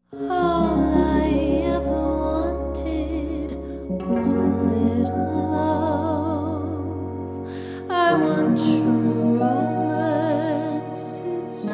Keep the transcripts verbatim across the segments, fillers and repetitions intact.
All I ever wanted was a little love. I want true romance, it's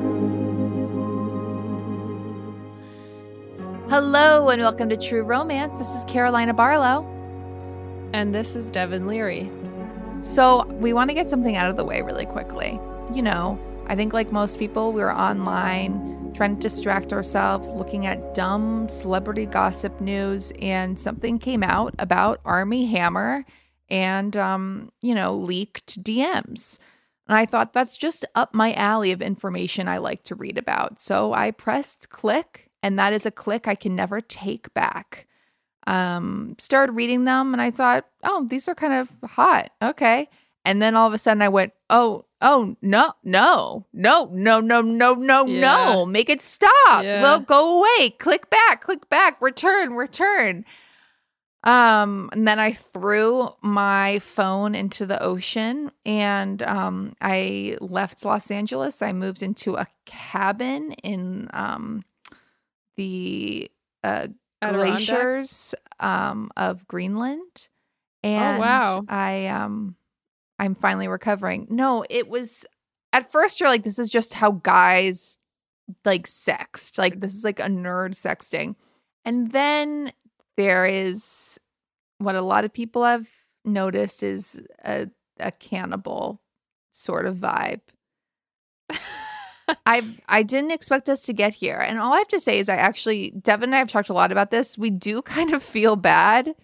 true. Hello and welcome to True Romance. This is Carolina Barlow. And this is Devin Leary. So we want to get something out of the way really quickly. You know, I think like most people, we were online trying to distract ourselves, looking at dumb celebrity gossip news, and something came out about Armie Hammer and, um, you know, leaked D Ms. And I thought that's just up my alley of information I like to read about. So I pressed click, and that is a click I can never take back. Um, started reading them, and I thought, oh, these are kind of hot. Okay. And then all of a sudden I went, oh, oh, no, no, no, no, no, no, no, Yeah. no. Make it stop. Yeah. Well, go away. Click back, click back, return, return. Um, and then I threw my phone into the ocean and um, I left Los Angeles. I moved into a cabin in um, the uh, Adirondacks? glaciers um, of Greenland. And wow. I um I'm finally recovering. No, it was at first you're like, this is just how guys like sext. Like this is like a nerd sexting. And then there is what a lot of people have noticed is a, a cannibal sort of vibe. I I didn't expect us to get here. And all I have to say is I actually, Devin and I have talked a lot about this. We do kind of feel bad.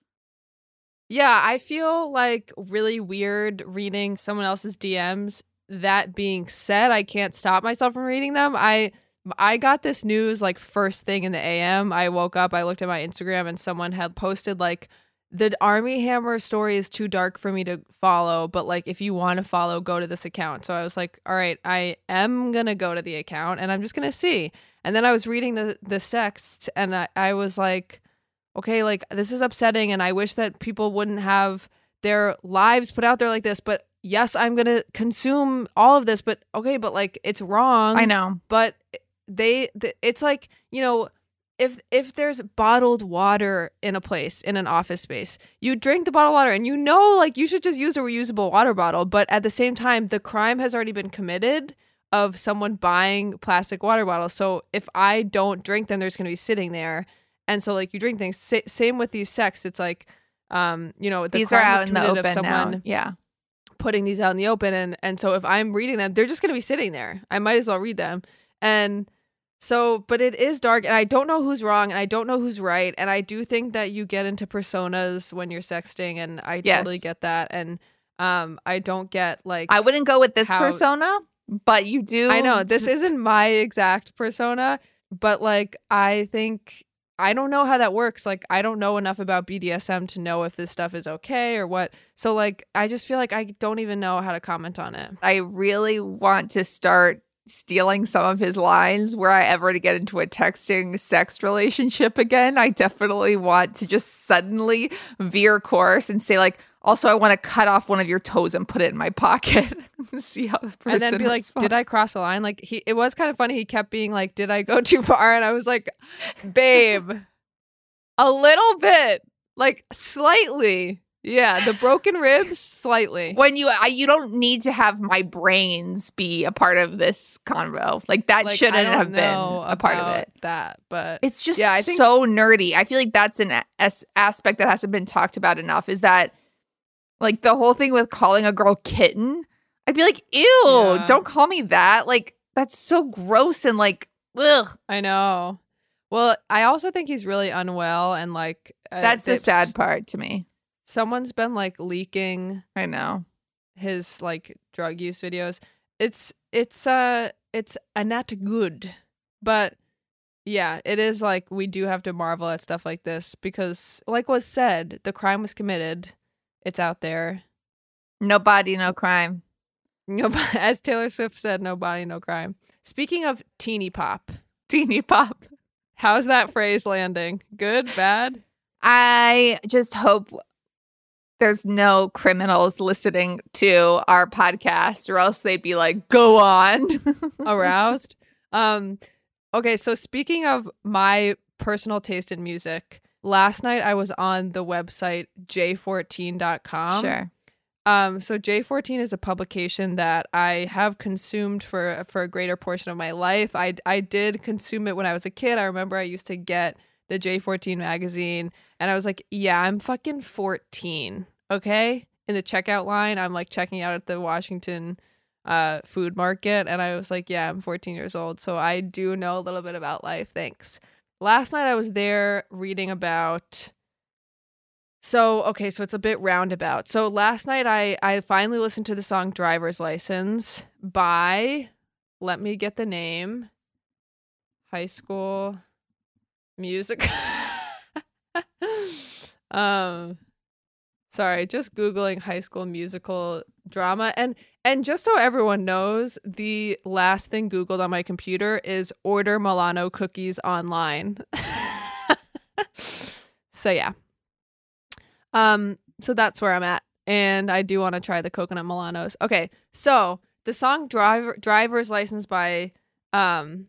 Yeah, I feel like really weird reading someone else's D Ms. That being said, I can't stop myself from reading them. I I got this news like first thing in the A M. I woke up, I looked at my Instagram, and someone had posted like, the Armie Hammer story is too dark for me to follow, but like if you want to follow, go to this account. So I was like, all right, I am gonna go to the account and I'm just gonna see. And then I was reading the the sext, and I, I was like, okay, like this is upsetting, and I wish that people wouldn't have their lives put out there like this. But yes, I'm gonna consume all of this. But okay, but like it's wrong. I know. But they, th- it's like, you know, if if there's bottled water in a place, in an office space, you drink the bottled water, and you know, like you should just use a reusable water bottle. But at the same time, the crime has already been committed of someone buying plastic water bottles. So if I don't drink them, there's gonna be sitting there. And so, like, you drink things. Sa- same with these sects. It's like, um, you know, the These are crime was out in the committed open of someone now. Yeah. putting these out in the open. And, and so if I'm reading them, they're just going to be sitting there. I might as well read them. And so, but it is dark, and I don't know who's wrong, and I don't know who's right. And I do think that you get into personas when you're sexting, and I Yes. totally get that. And um, I don't get, like... I wouldn't go with this how- persona, but you do. I know, this isn't my exact persona, but, like, I think... I don't know how that works. Like, I don't know enough about B D S M to know if this stuff is okay or what. So, like, I just feel like I don't even know how to comment on it. I really want to start stealing some of his lines were I ever to get into a texting sex relationship again. I definitely want to just suddenly veer course and say, like, also, I want to cut off one of your toes and put it in my pocket. See how the person And then be like, responds. did I cross a line? Like, he, it was kind of funny. He kept being like, did I go too far? And I was like, babe, a little bit, like slightly. Yeah, the broken ribs, slightly. When you, I, you don't need to have my brains be a part of this convo. Like that Like, I shouldn't don't have been know a part of about it. That, but It's just Yeah, I think- so nerdy. I feel like that's an as- aspect that hasn't been talked about enough. Is that like the whole thing with calling a girl kitten? I'd be like, ew, Yeah. don't call me that. Like that's so gross and like, ugh. I know. Well, I also think he's really unwell, and like uh, That's the they- sad part to me. Someone's been like leaking I know. his like drug use videos. It's it's uh it's uh, not good, but yeah, it is like we do have to marvel at stuff like this because, like was said, the crime was committed. It's out there. No body, no crime. No, as Taylor Swift said, no body, no crime. Speaking of teeny pop, Teeny pop. how's that phrase landing? Good, bad? I just hope there's no criminals listening to our podcast, or else they'd be like, go on. Aroused? Um, Okay, so speaking of my personal taste in music, last night I was on the website j fourteen dot com. Sure. Um, so J fourteen is a publication that I have consumed for for a greater portion of my life. I I did consume it when I was a kid. I remember I used to get the J fourteen magazine, and I was like, yeah, I'm fucking fourteen, okay? In the checkout line, I'm like checking out at the Washington uh, food market, and I was like, yeah, I'm fourteen years old, so I do know a little bit about life. Thanks. Last night I was there reading about... So, okay, so it's a bit roundabout. So last night I, I finally listened to the song Driver's License by, let me get the name, High School Music. um, sorry, just Googling High School Musical drama. And, and just so everyone knows, the last thing Googled on my computer is order Milano cookies online. So yeah. Um, so that's where I'm at, and I do want to try the coconut Milanos. Okay, so the song Driver Driver's License by um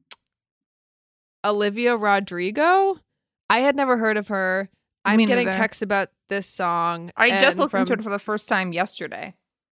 Olivia Rodrigo. I had never heard of her. I'm Me getting neither. texts about this song. I just and listened to from- it for the first time yesterday.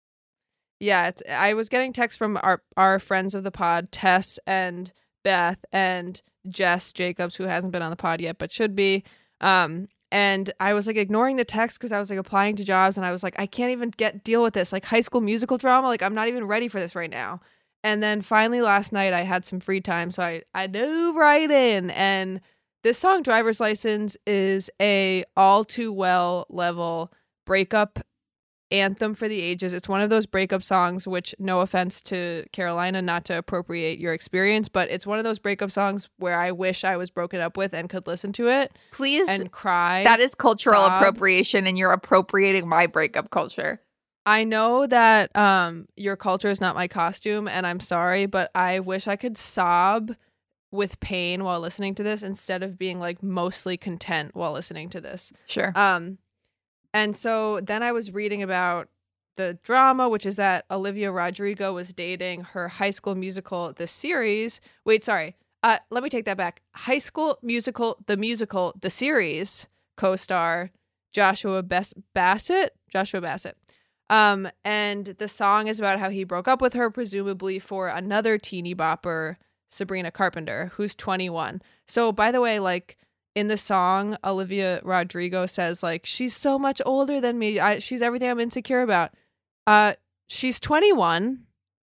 Yeah, it's, I was getting texts from our our friends of the pod, Tess and Beth and Jess Jacobs, who hasn't been on the pod yet but should be. Um, and I was like ignoring the text because I was like applying to jobs, and I was like, I can't even get deal with this like High School Musical drama. Like I'm not even ready for this right now. And then finally last night I had some free time, so I I dove right in. And this song Driver's License is a all too well level breakup anthem for the ages. It's one of those breakup songs, which, no offense to Carolina, not to appropriate your experience, but it's one of those breakup songs where I wish I was broken up with and could listen to it Please, and cry. that is cultural sob. appropriation, and you're appropriating my breakup culture. I know that um your culture is not my costume, and I'm sorry, but I wish I could sob with pain while listening to this instead of being like mostly content while listening to this. Sure. Um, and so then I was reading about the drama, which is that Olivia Rodrigo was dating her High School Musical, the series. Wait, sorry. Uh, let me take that back. High School Musical, the musical, the series co-star Joshua Bess- Bassett. Joshua Bassett. Um, and the song is about how he broke up with her, presumably for another teeny bopper, Sabrina Carpenter, who's twenty-one. So, by the way, like, in the song, Olivia Rodrigo says, like, she's so much older than me. I, she's everything I'm insecure about. Uh, she's twenty-one.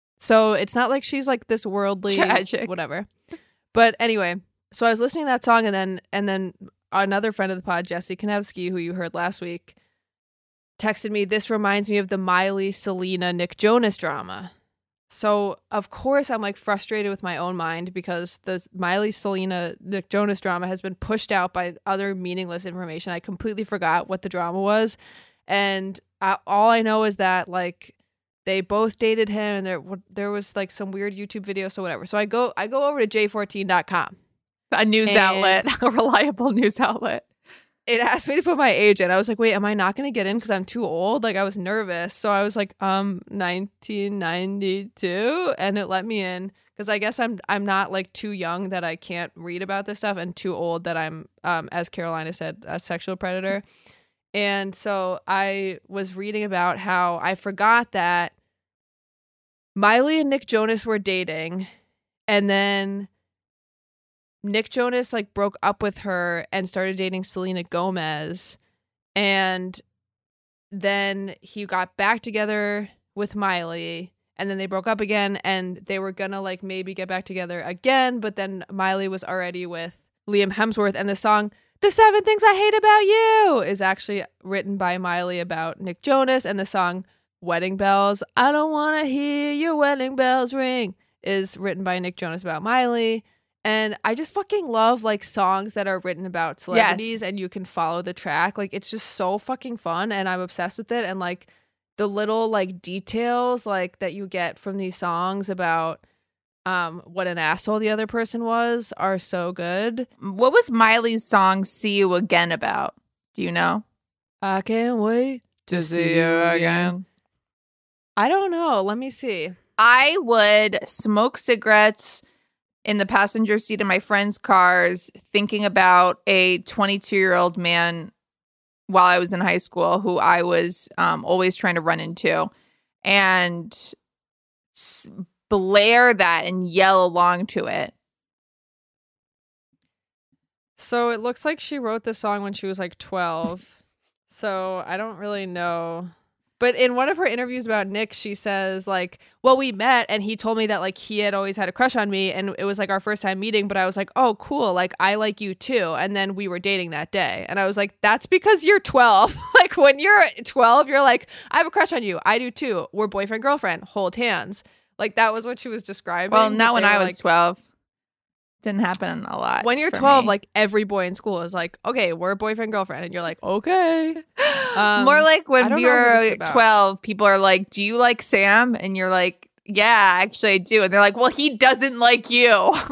So it's not like she's like this worldly Tragic. whatever. But anyway, so I was listening to that song, and then and then another friend of the pod, Jesse Konevsky, who you heard last week, texted me, this reminds me of the Miley, Selena, Nick Jonas drama. So, of course, I'm like frustrated with my own mind because the Miley, Selena, Nick Jonas drama has been pushed out by other meaningless information. I completely forgot what the drama was. And I, all I know is that, like, they both dated him, and there there was like some weird YouTube video, so whatever. So I go I go over to j fourteen dot com. A news And- outlet, a reliable news outlet. It asked me to put my age in. I was like, wait, am I not going to get in because I'm too old? Like, I was nervous. So I was like, um, nineteen ninety-two, and it let me in because I guess I'm I'm not like too young that I can't read about this stuff, and too old that I'm, um, as Carolina said, a sexual predator. And so I was reading about how I forgot that Miley and Nick Jonas were dating, and then Nick Jonas like broke up with her and started dating Selena Gomez, and then he got back together with Miley, and then they broke up again, and they were gonna like maybe get back together again, but then Miley was already with Liam Hemsworth, and the song The Seven Things I Hate About You is actually written by Miley about Nick Jonas, and the song Wedding Bells, I Don't Want to Hear Your Wedding Bells Ring, is written by Nick Jonas about Miley. And I just fucking love like songs that are written about celebrities, Yes. and you can follow the track. Like, it's just so fucking fun, and I'm obsessed with it. And like the little like details like that you get from these songs about um what an asshole the other person was are so good. What was Miley's song "See You Again" about? Do you know? I can't wait To see you again. I don't know. Let me see. I would smoke cigarettes in the passenger seat of my friends' cars thinking about a twenty-two-year-old man while I was in high school who I was um, always trying to run into, and s- blare that and yell along to it. So it looks like she wrote this song when she was like twelve. So I don't really know. But in one of her interviews about Nick, she says like, well, we met and he told me that like he had always had a crush on me and it was like our first time meeting. But I was like, oh, cool. Like I like you too. And then we were dating that day. And I was like, that's because you're twelve. Like when you're twelve, you're like, I have a crush on you. I do too. We're boyfriend, girlfriend, hold hands. Like that was what she was describing. Well, not when I was like, twelve. Didn't happen a lot. When you're for twelve, me. like every boy in school is like, okay, we're boyfriend, girlfriend. And you're like, okay. Um, More like I when don't we know who this were is about. twelve, people are like, do you like Sam? And you're like, yeah, actually I do. And they're like, well, he doesn't like you.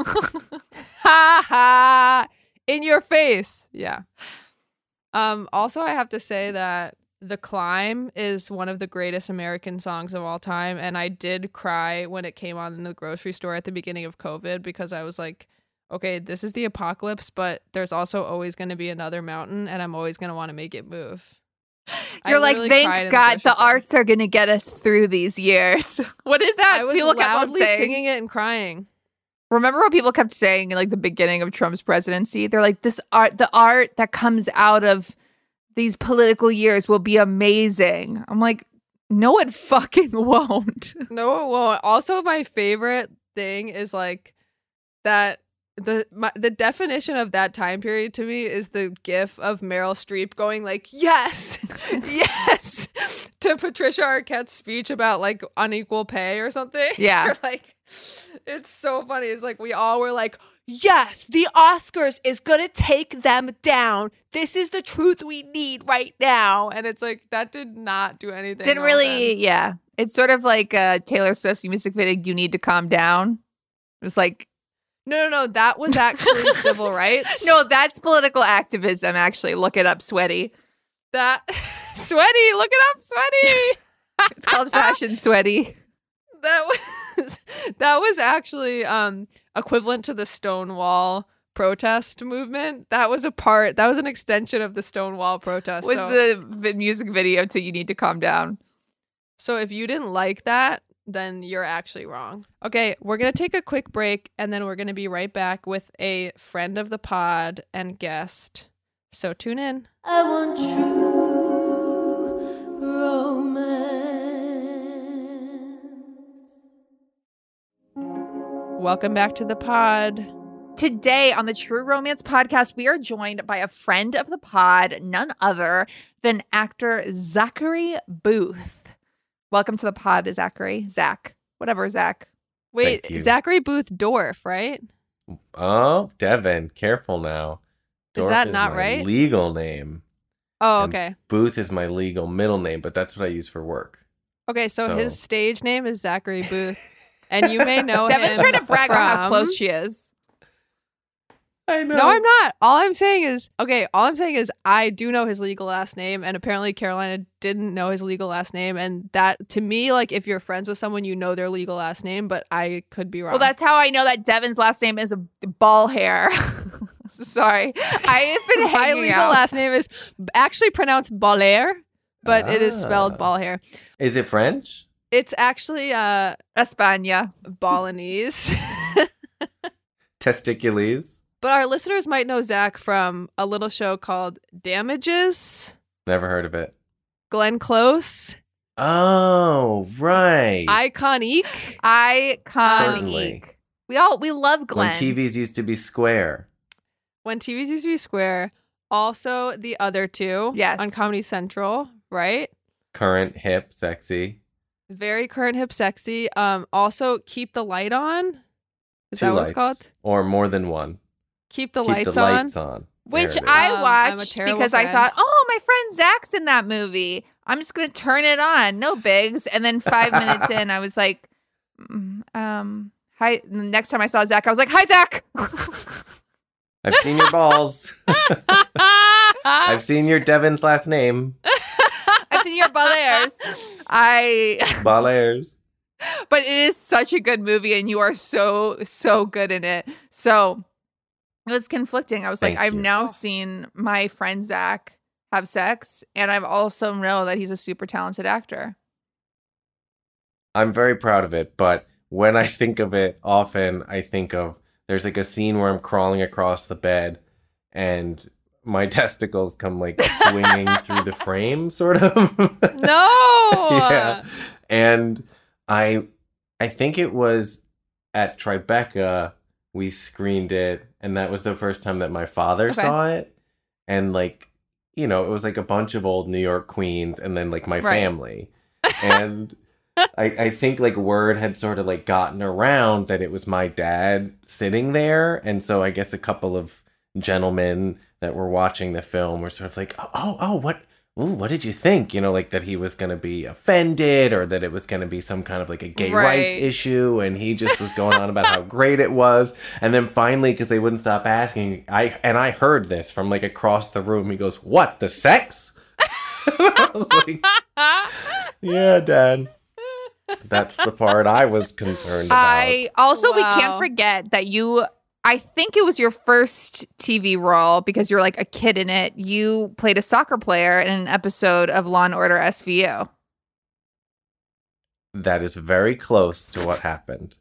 Ha ha. In your face. Yeah. Um, also, I have to say that The Climb is one of the greatest American songs of all time. And I did cry when it came on in the grocery store at the beginning of COVID because I was like, okay, this is the apocalypse, but there's also always going to be another mountain and I'm always going to want to make it move. I You're like, literally cried thank in God grocery the store. arts are going to get us through these years. What did that I was people kept on loudly saying? singing it and crying. Remember what people kept saying in like the beginning of Trump's presidency? They're like, this art, the art that comes out of these political years will be amazing. I'm like, no, it fucking won't. No, it won't. Also, my favorite thing is like that the my, the definition of that time period to me is the gif of Meryl Streep going like, yes, yes, to Patricia Arquette's speech about like unequal pay or something. Yeah. You're like, it's so funny. It's like we all were like, yes, the Oscars is gonna take them down. This is the truth we need right now. And it's like that did not do anything. Didn't no really, offense. yeah. It's sort of like uh, Taylor Swift's music video, You Need to Calm Down. It was like, No, no, no. That was actually civil rights. no, that's political activism, actually. Look it up, Sweaty. That Sweaty, look it up, Sweaty. It's called Fashion Sweaty. That was that was actually um equivalent to the Stonewall protest movement. That was a part, that was an extension of the Stonewall protest. Was so, the vi- music video to You Need to Calm Down. so if you didn't like that, then you're actually wrong. Okay, we're going to take a quick break and then we're going to be right back with a friend of the pod and guest. So tune in. I want true romance. Welcome back to the pod. Today on the True Romance Podcast, we are joined by a friend of the pod, none other than actor Zachary Booth. Welcome to the pod, Zachary. Zach. Whatever, Zach. Wait, Thank you. Zachary Booth Dorff, right? Oh, Devin, careful now. Is Dorff that not my right? Legal name. Oh, And okay. Booth is my legal middle name, but that's what I use for work. Okay, so, So- his stage name is Zachary Booth. And you may know Devin's him trying to brag on how from- close she is. I know. No, I'm not. All I'm saying is, okay, all I'm saying is I do know his legal last name, and apparently Carolina didn't know his legal last name. And that, to me, like, if you're friends with someone, you know their legal last name, but I could be wrong. Well, that's how I know that Devin's last name is a ball hair. Sorry. I have been my hanging legal out. last name is actually pronounced Balair, but it is spelled Ah. ball hair. Is it French? It's actually uh España. Balinese. Testicules? But our listeners might know Zach from a little show called Damages, Never heard of it. Glenn Close, Oh, right. Iconique. Iconic. We all we love Glenn. When T Vs used to be square. When T Vs used to be square. Also, the other two Yes. on Comedy Central, right? Current, hip, sexy. Very current, hip, sexy. Um, also, Keep the Light On. Is Two that what lights. it's called? Or more than one. Keep the Keep Lights the On. lights on. There Which it is. I Um, I'm a watched terrible because I friend. thought, oh, my friend Zach's in that movie. I'm just gonna turn it on. No bigs. And then five minutes in, I was like, mm, um, hi. The next time I saw Zach, I was like, hi, Zach. I've seen your balls. I've seen your Devin's last name. I've seen your ballers. I Ballers. But it is such a good movie, and you are so, so good in it. So it was conflicting. I was Thank like, I've you. now seen my friend Zach have sex, and I've also know that he's a super talented actor. I'm very proud of it, but when I think of it, often I think of there's like a scene where I'm crawling across the bed and my testicles come like swinging through the frame, sort of. No. Yeah. And I I think it was at Tribeca we screened it, and that was the first time that my father Okay. saw it. And like, you know, it was like a bunch of old New York queens and then like my Right. family. And I, I think like word had sort of like gotten around that it was my dad sitting there. And so I guess a couple of gentlemen that were watching the film were sort of like, oh, oh, oh what, ooh, what did you think? You know, like that he was going to be offended or that it was going to be some kind of like a gay rights Right. issue. And he just was going on about how great it was. And then finally, because they wouldn't stop asking, I and I heard this from like across the room. He goes, what, the sex? I was like, yeah, Dad. That's the part I was concerned about. I also, we can't Wow. forget that you, I think it was your first T V role because you're like a kid in it. You played a soccer player in an episode of Law and Order S V U. That is very close to what happened.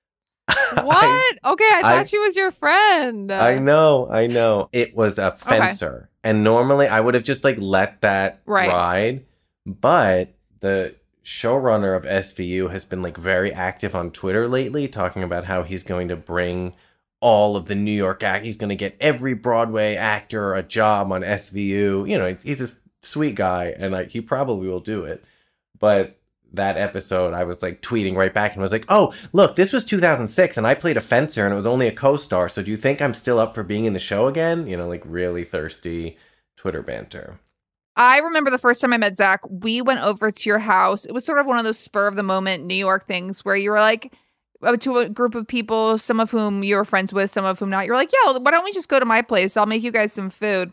What? Okay, I I- thought she was your friend. I know, I know. It was a fencer. And normally I would have just like let that Right. ride. But the showrunner of S V U has been like very active on Twitter lately, talking about how he's going to bring all of the New York act. He's going to get every Broadway actor a job on S V U. You know, he's a sweet guy and like he probably will do it. But that episode, I was like tweeting right back and was like, oh, look, this was two thousand six and I played a fencer and it was only a co-star. So do you think I'm still up for being in the show again? You know, like really thirsty Twitter banter. I remember the first time I met Zach, we went over to your house. It was sort of one of those spur of the moment New York things where you were like, uh, to a group of people, some of whom you were friends with, some of whom not. You're like, yeah, why don't we just go to my place? I'll make you guys some food.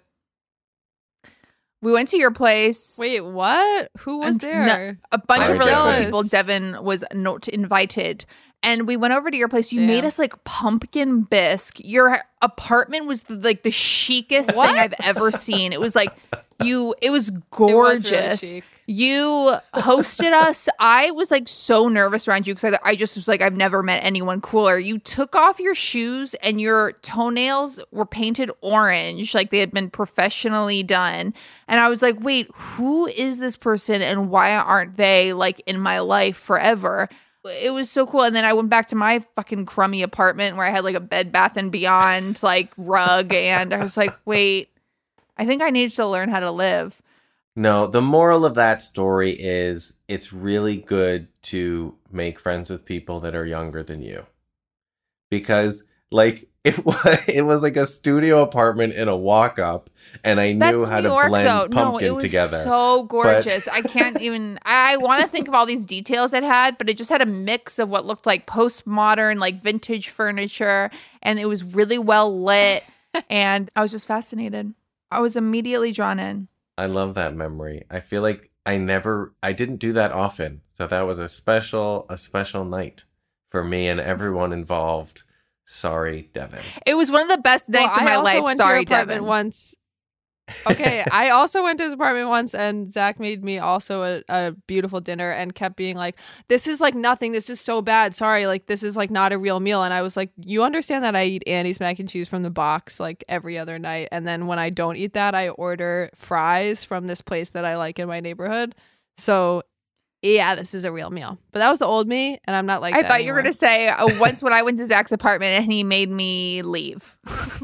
We went to your place. Wait, what? Who was And no- there? A bunch I'm of really cool jealous. people. Devin was not invited. And we went over to your place. You Damn. made us like pumpkin bisque. Your apartment was the, like the chicest What? thing I've ever seen. It was like you, it was It was gorgeous. really chic. You hosted us. I was like so nervous around you because I, I just was like, I've never met anyone cooler. You took off your shoes and your toenails were painted orange, like they had been professionally done. And I was like, wait, who is this person and why aren't they like in my life forever? It was so cool. And then I went back to my fucking crummy apartment where I had like a Bed Bath and Beyond like rug. And I was like, wait, I think I need to learn how to live. No, the moral of that story is it's really good to make friends with people that are younger than you. Because like it was it was like a studio apartment in a walk up and I knew That's how New to York, blend though. No, pumpkin it was together. so gorgeous. I can't even. I want to think of all these details it had, but it just had a mix of what looked like postmodern, like vintage furniture, and it was really well lit. And I was just fascinated. I was immediately drawn in. I love that memory. I feel like I never I didn't do that often. So that was a special a special night for me and everyone involved. Sorry, Devin. It was one of the best Well, nights of I my also life. went Sorry, to your apartment Devin. once. Okay, I also went to his apartment once, and Zach made me also a, a beautiful dinner, and kept being like, "This is like nothing. This is so bad. Sorry, like this is like not a real meal." And I was like, "You understand that I eat Annie's mac and cheese from the box like every other night, and then when I don't eat that, I order fries from this place that I like in my neighborhood. So." Yeah, this is a real meal. But that was the old me, and I'm not like I that thought you were anymore. going to say uh, once when I went to Zach's apartment and he made me leave.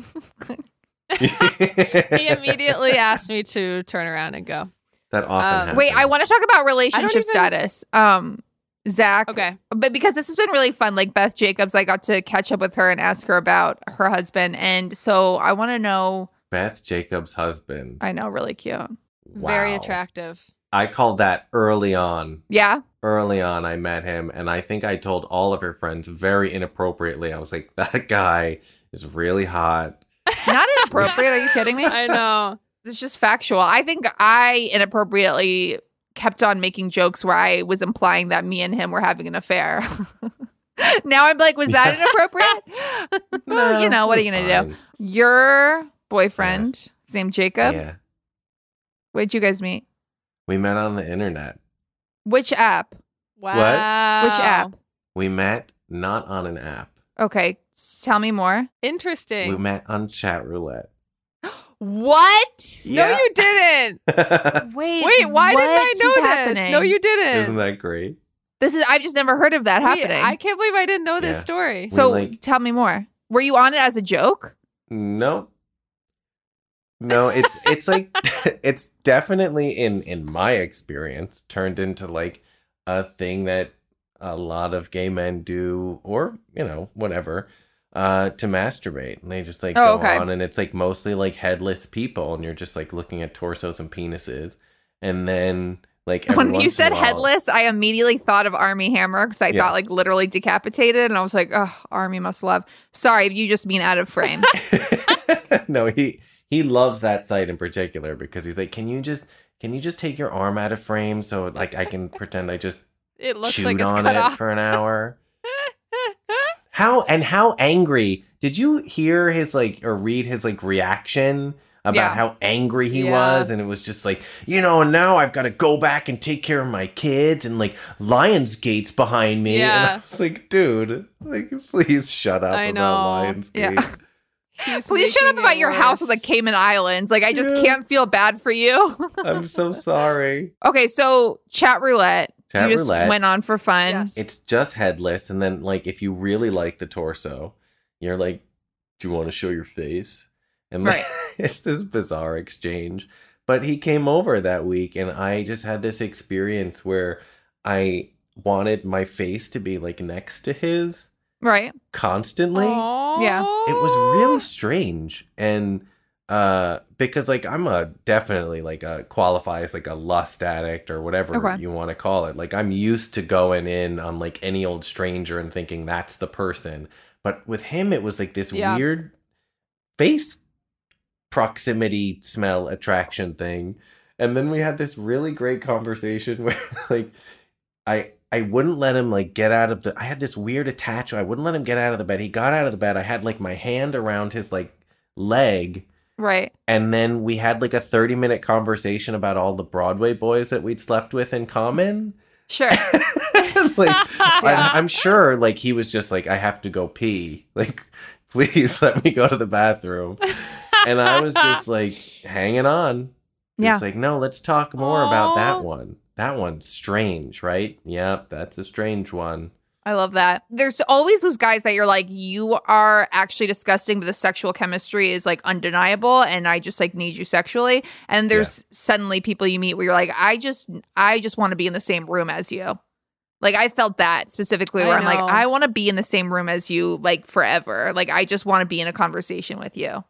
He immediately asked me to turn around and go. That often Um, happens. Wait, I want to talk about relationship even- status. Um, Zach. Okay. But because this has been really fun, like Beth Jacobs, I got to catch up with her and ask her about her husband. And so I want to know, Beth Jacobs' husband. I know, really cute. Very Wow. attractive. I called that early on. Yeah. Early on, I met him, and I think I told all of her friends very inappropriately. I was like, that guy is really hot. Not inappropriate. Are you kidding me? I know. It's just factual. I think I inappropriately kept on making jokes where I was implying that me and him were having an affair. Now I'm like, was that inappropriate? Well, you know, what are you going to do? Your boyfriend, Yes. his name Jacob. Yeah. Where'd you guys meet? We met on the internet. Which app? Wow. Which app? We met not on an app. Okay, tell me more. Interesting. We met on Chat Roulette. What? No, Yeah. you didn't. Wait, Wait, why didn't I what know is this? happening? No, you didn't. Isn't that great? This is I've just never heard of that Wait, happening. I can't believe I didn't know this Yeah. story. We, so like- tell me more. Were you on it as a joke? No. No, it's it's like it's definitely in in my experience turned into like a thing that a lot of gay men do, or you know whatever, uh to masturbate. And they just like Oh, go okay. on, and it's like mostly like headless people, and you're just like looking at torsos and penises, and then like every When you once in said a while- headless, I immediately thought of Army Hammer because I Yeah. thought like literally decapitated, and I was like, oh, Army must love. Sorry, you just mean out of frame. No, he he loves that site in particular because he's like, can you just can you just take your arm out of frame so like I can pretend I just It looks chewed like it's on cut it off. for an hour? How and how angry did you hear his like or read his like reaction about Yeah. how angry he Yeah. was? And it was just like, you know, and now I've got to go back and take care of my kids, and like Lionsgate's behind me. And I Yeah. was like, dude, like please shut up I about know. Lionsgate. Yeah. He's Please shut up making about it your house on the worse. Cayman Islands. Like, I just Yeah. can't feel bad for you. I'm so sorry. Okay, so chat roulette. Chat you just roulette. went on for fun. Yes. It's just headless, and then like if you really like the torso, you're like, "Do you want to show your face?" And like, Right. it's this bizarre exchange. But he came over that week, and I just had this experience where I wanted my face to be like next to his Right. constantly. Yeah. It was really strange, and uh, because like I'm a definitely like a qualifies like a lust addict or whatever Okay. you want to call it. Like I'm used to going in on like any old stranger and thinking that's the person, but with him it was like this Yeah. weird face proximity smell attraction thing. And then we had this really great conversation where like I I wouldn't let him like get out of the I had this weird attachment. I wouldn't let him get out of the bed. He got out of the bed. I had like my hand around his like leg, Right. and then we had like a thirty minute conversation about all the Broadway boys that we'd slept with in common. Sure. Like I'm, I'm sure like he was just like, I have to go pee. Like, please let me go to the bathroom. And I was just like hanging on. Yeah. It's like, no, let's talk more about Aw. that one. That one's strange, right? Yep, that's a strange one. I love that. There's always those guys that you're like, you are actually disgusting, but the sexual chemistry is like undeniable, and I just like need you sexually. And there's suddenly people you meet where you're like, I just, I just want to be in the same room as you. Like I felt that specifically, where I I'm like, know. I want to be in the same room as you, like forever. Like I just want to be in a conversation with you.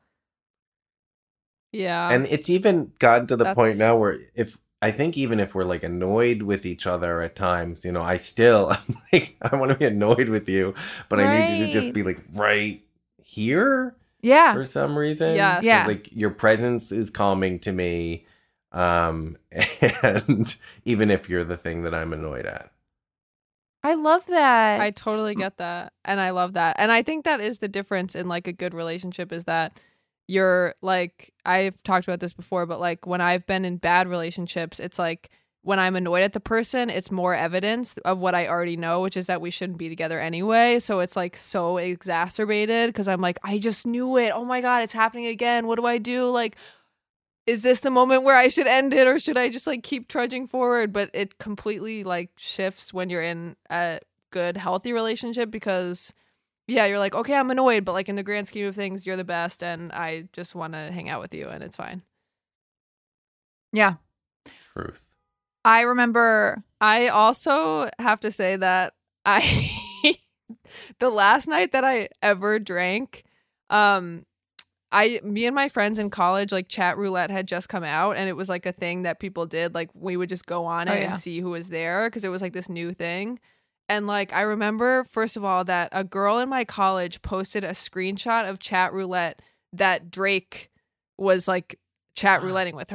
Yeah. And it's even gotten to the point That's- now where if I think even if we're like annoyed with each other at times, you know, I still I'm like I want to be annoyed with you, but I need you to just Right. be like right here Yeah. for some reason. Yes. 'Cause, Yeah. like your presence is calming to me, um, and even if you're the thing that I'm annoyed at. I love that. I totally get that. And I love that. And I think that is the difference in like a good relationship is that you're like, I've talked about this before, but like when I've been in bad relationships, it's like when I'm annoyed at the person, it's more evidence of what I already know, which is that we shouldn't be together anyway. So it's like so exacerbated because I'm like, I just knew it. Oh my God, it's happening again. What do I do? Like, is this the moment where I should end it or should I just like keep trudging forward? But it completely like shifts when you're in a good, healthy relationship because yeah, you're like, okay, I'm annoyed, but like in the grand scheme of things, you're the best and I just want to hang out with you and it's fine. yeah. Truth. I remember. I also have to say that I the last night that I ever drank, um I me and my friends in college, like chat roulette had just come out and it was like a thing that people did. Like we would just go on it Oh, yeah. and see who was there because it was like this new thing. And like I remember, first of all, that a girl in my college posted a screenshot of chat roulette that Drake was like chat rouletting with her.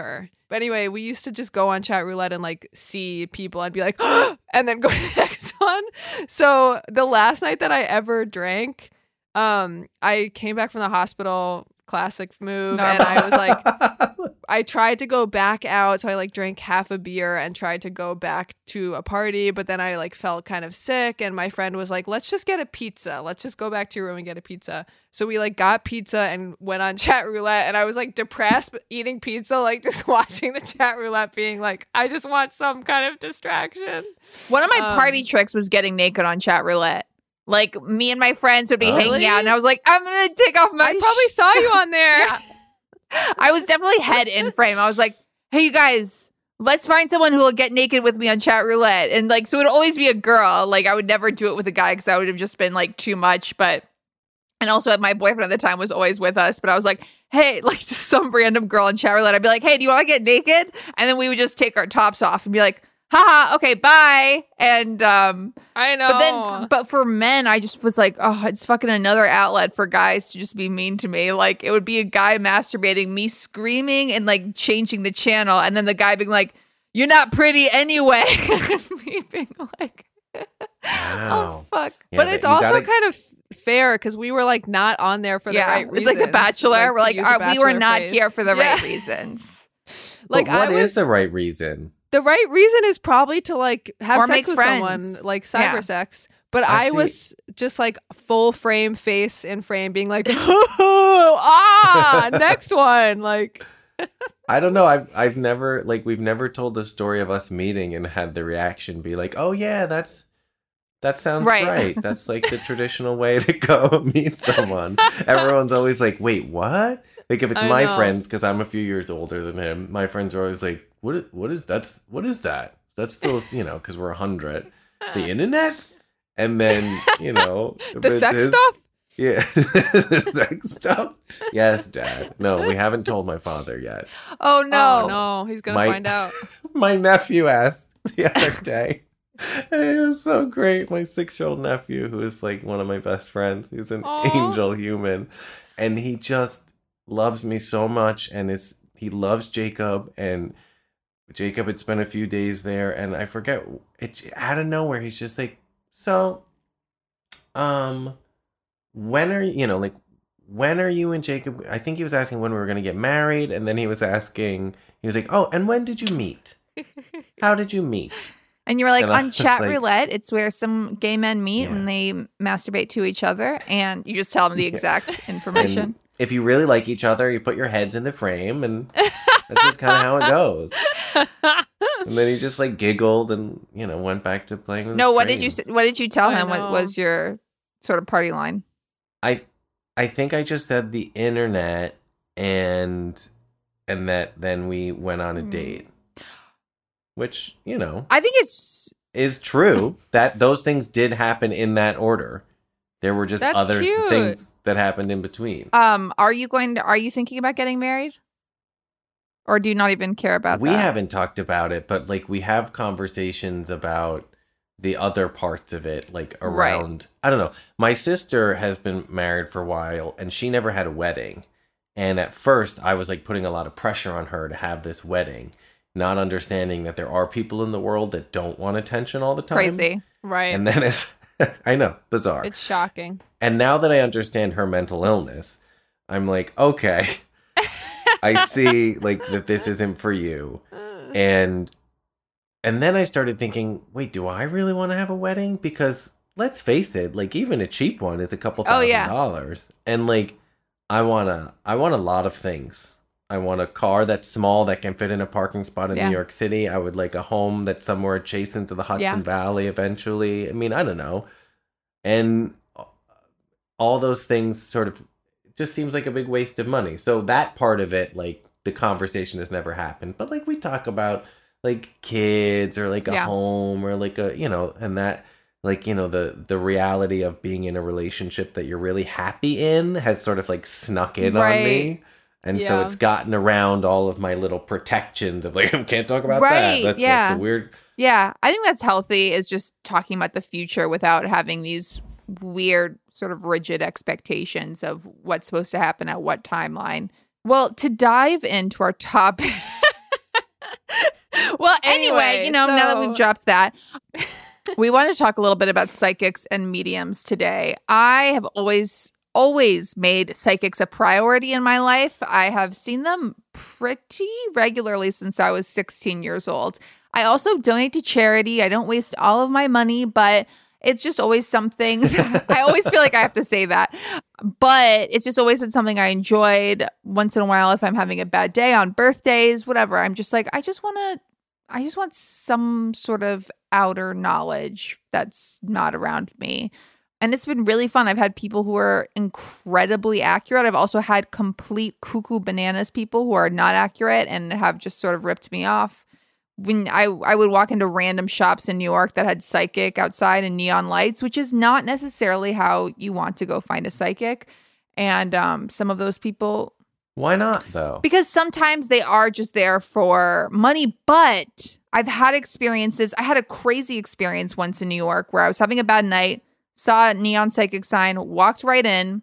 But anyway, we used to just go on chat roulette and like see people and be like, and then go to the next one. So the last night that I ever drank, um, I came back from the hospital, classic move, No. and I was like, I tried to go back out, so I like drank half a beer and tried to go back to a party, but then I like felt kind of sick, and my friend was like, let's just get a pizza. Let's just go back to your room and get a pizza. So we like got pizza and went on chat roulette, and I was like depressed but eating pizza, like just watching the chat roulette being like, I just want some kind of distraction. One of my Um, party tricks was getting naked on chat roulette. Like me and my friends would be Oh, hanging really? out, and I was like, I'm gonna take off my. I probably saw you on there. Yeah. I was definitely head in frame. I was like, hey, you guys, let's find someone who will get naked with me on chat roulette. And like, so it would always be a girl. Like, I would never do it with a guy because that would have just been like too much. But, and also my boyfriend at the time was always with us. But I was like, hey, like just some random girl on chat roulette. I'd be like, hey, do you want to get naked? And then we would just take our tops off and be like, haha, okay, bye. And, um, I know. but then, but for men, I just was like, oh, it's fucking another outlet for guys to just be mean to me. Like, it would be a guy masturbating, me screaming and like changing the channel, and then the guy being like, "You're not pretty anyway." Me being like, Wow. "Oh fuck." Yeah, but it's you also gotta- kind of fair because we were like not on there for the Yeah, right it's reasons. like The Bachelor. We're to like, use "All the right, we were Bachelor not phrase. here for the Yeah. right reasons. Like, But what I is was, the right reason? The right reason is probably to like have Or sex make with friends. someone, like Yeah. cyber sex. But I I, see. was just like full frame, face in frame, being like, ah, next one. Like, I don't know. I've I've never like we've never told the story of us meeting and had the reaction be like, "Oh yeah, that's that sounds Right. right. That's like the traditional way to go meet someone." Everyone's always like, "Wait, what?" Like if it's I my know. friends, because I'm a few years older than him, my friends are always like, "What? i- What is that's what is that? That's still you know because we're a hundred, the internet." And then you know the it's sex his- stuff? Yeah, sex stuff. Yes, Dad. No, we haven't told my father yet. Oh no. Oh, no. He's going to My- find out. My nephew asked the other day. And it was so great. My six-year-old nephew, who is like one of my best friends, he's an Aw. angel human, and he just loves me so much. And is he loves Jacob, and Jacob had spent a few days there, and I forget it out of nowhere. He's just like, so, um, when are you? You know, like. When are you and Jacob? I think he was asking when we were going to get married. And then he was asking, he was like, oh, and when did you meet? How did you meet? And you were like, And I on was chat like- roulette, it's where some gay men meet Yeah. and they masturbate to each other, and you just tell them the Yeah. exact information. And if you really like each other, you put your heads in the frame, and that's just kind of how it goes. And then he just like giggled and, you know, went back to playing with No, his what did you train. s- what did you tell I him? What know. was your sort of party line? I I think I just said the internet, and and that then we went on a Hmm. date. Which, you know, I think it's is true that those things did happen in that order. There were just That's other cute. things that happened in between. um are you going to are you thinking about getting married? Or do you not even care about we that? haven't talked about it, but like we have conversations about the other parts of it, like Right. around, I don't know. My sister has been married for a while, and she never had a wedding. And at first, I was like putting a lot of pressure on her to have this wedding, not understanding that there are people in the world that don't want attention all the time. Crazy. Right. And then it's, I know, bizarre. It's shocking. And now that I understand her mental illness, I'm like, okay, I see like that this isn't for you. And and then I started thinking, wait, do I really want to have a wedding? Because let's face it, like even a cheap one is a couple Oh, thousand yeah. dollars. And like I wanna I want a lot of things. I want a car that's small that can fit in a parking spot in Yeah. New York City. I would like a home that's somewhere adjacent to the Hudson Yeah. Valley eventually. I mean, I don't know. And all those things sort of just seems like a big waste of money. So that part of it, like the conversation has never happened. But like we talk about like kids or like a Yeah. home or like a, you know, and that like, you know, the the reality of being in a relationship that you're really happy in has sort of like snuck in on Right. me. And so Yeah. it's gotten around all of my little protections of like, I can't talk about Right, that. That's, yeah. that's a weird. Yeah, I think that's healthy, is just talking about the future without having these weird sort of rigid expectations of what's supposed to happen at what timeline. Well, to dive into our topic, Well, Anyway, anyway, you know, now that so- we've dropped that, we want to talk a little bit about psychics and mediums today. I have always, always made psychics a priority in my life. I have seen them pretty regularly since I was sixteen years old. I also donate to charity. I don't waste all of my money, but it's just always something. I always feel like I have to say that. But it's just always been something I enjoyed once in a while if I'm having a bad day on birthdays, whatever. I'm just like, I just want to, I just want some sort of outer knowledge that's not around me. And it's been really fun. I've had people who are incredibly accurate. I've also had complete cuckoo bananas people who are not accurate and have just sort of ripped me off. When I, I would walk into random shops in New York that had psychic outside and neon lights, which is not necessarily how you want to go find a psychic. And um, some of those people, Why not, though? because sometimes they are just there for money. But I've had experiences. I had a crazy experience once in New York where I was having a bad night, saw a neon psychic sign, walked right in.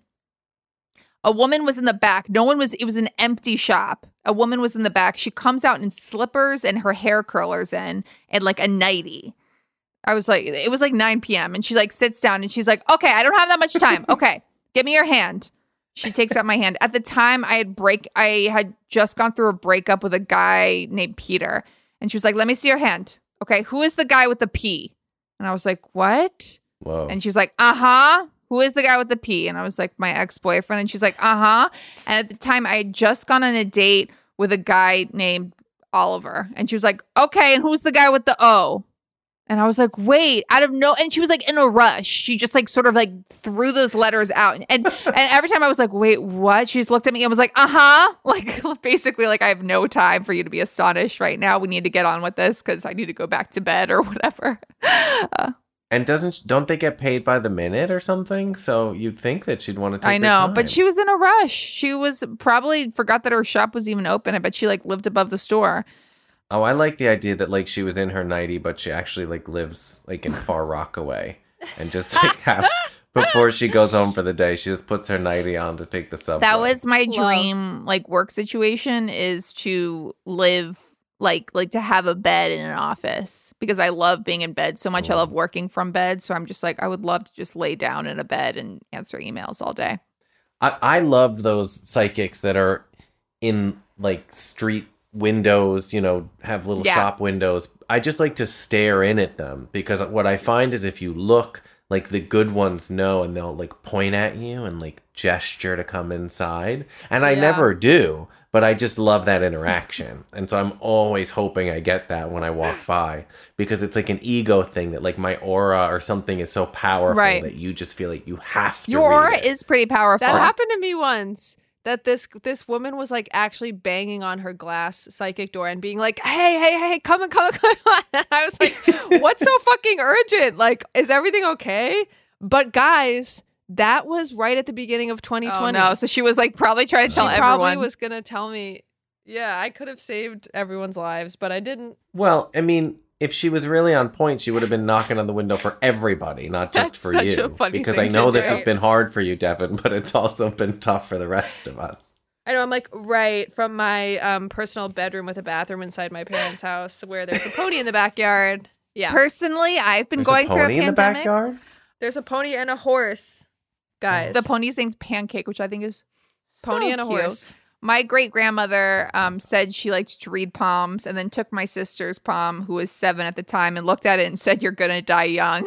A woman was in the back. No one was, it was an empty shop. A woman was in the back. She comes out in slippers and her hair curlers in and like a nightie. I was like, it was like nine p.m. and she like sits down and she's like, okay, I don't have that much time. Okay, give me your hand. She takes out my hand. At the time I had break, I had just gone through a breakup with a guy named Peter. And she was like, let me see your hand. Okay, who is the guy with the P? And I was like, what? Whoa. And she was like, uh-huh. Who is the guy with the P? And I was like, my ex-boyfriend. And she's like, uh-huh. And at the time, I had just gone on a date with a guy named Oliver. And she was like, okay, and who's the guy with the O? And I was like, wait, out of no, and she was like in a rush. She just like sort of like threw those letters out. And and, and every time I was like, wait, what? She just looked at me and was like, uh-huh. Like basically like I have no time for you to be astonished right now. We need to get on with this because I need to go back to bed or whatever. Uh, And doesn't don't they get paid by the minute or something? So you'd think that she'd want to take I her know, time. but she was in a rush. She was probably forgot that her shop was even open. I bet she like lived above the store. Oh, I like the idea that like she was in her nightie, but she actually like lives like in Far Rockaway, and just like have, before she goes home for the day, she just puts her nightie on to take the subway. That was my Love. dream like work situation is to live like like to have a bed in an office because I love being in bed so much. I love working from bed. So I'm just like, I would love to just lay down in a bed and answer emails all day. I I love those psychics that are in like street windows, you know, have little Yeah. shop windows. I just like to stare in at them because what I find is if you look, like the good ones know and they'll like point at you and like gesture to come inside. And I Yeah. never do, but I just love that interaction. And so I'm always hoping I get that when I walk by because it's like an ego thing that like my aura or something is so powerful Right. that you just feel like you have to Your read aura it. is pretty powerful. That happened to me once. That this this woman was like actually banging on her glass psychic door and being like, "Hey, hey, hey, come on, come on, come on!" And I was like, "What's so fucking urgent? Like, is everything okay?" But guys, that was right at the beginning of twenty Oh twenty. no! So she was like probably trying to she tell probably everyone. was gonna tell me. Yeah, I could have saved everyone's lives, but I didn't. Well, I mean, if she was really on point, she would have been knocking on the window for everybody, not just That's for such you. a funny because thing I know to this do. has been hard for you, Devin, but it's also been tough for the rest of us. I know. I'm like right from my um, personal bedroom with a bathroom inside my parents' house, where there's a pony in the backyard. Yeah, Personally, I've been There's going a pony through a in the pandemic. backyard? there's a pony and a horse, guys. The pony's named Pancake, which I think is pony so and a cute. horse. My great grandmother um, said she liked to read palms and then took my sister's palm, who was seven at the time, and looked at it and said, "You're going to die young."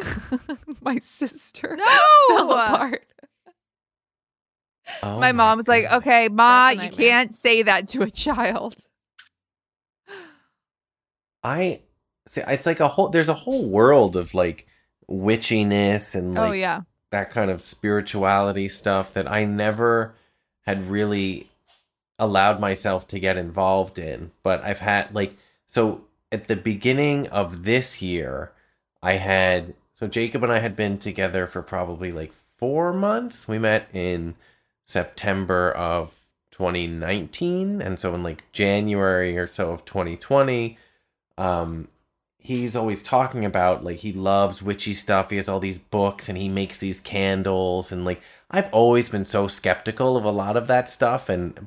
My sister fell No, apart. Oh my mom was like, God. "Okay, Ma, That's a you nightmare. can't say that to a child." I see. It's like a whole. There's a whole world of like witchiness and like Oh, yeah. that kind of spirituality stuff that I never had really allowed myself to get involved in. But I've had like so at the beginning of this year, I had so Jacob and I had been together for probably like four months. We met in September of twenty nineteen, and so in like January or so of twenty twenty, um he's always talking about like he loves witchy stuff. He has all these books and he makes these candles, and like I've always been so skeptical of a lot of that stuff, and but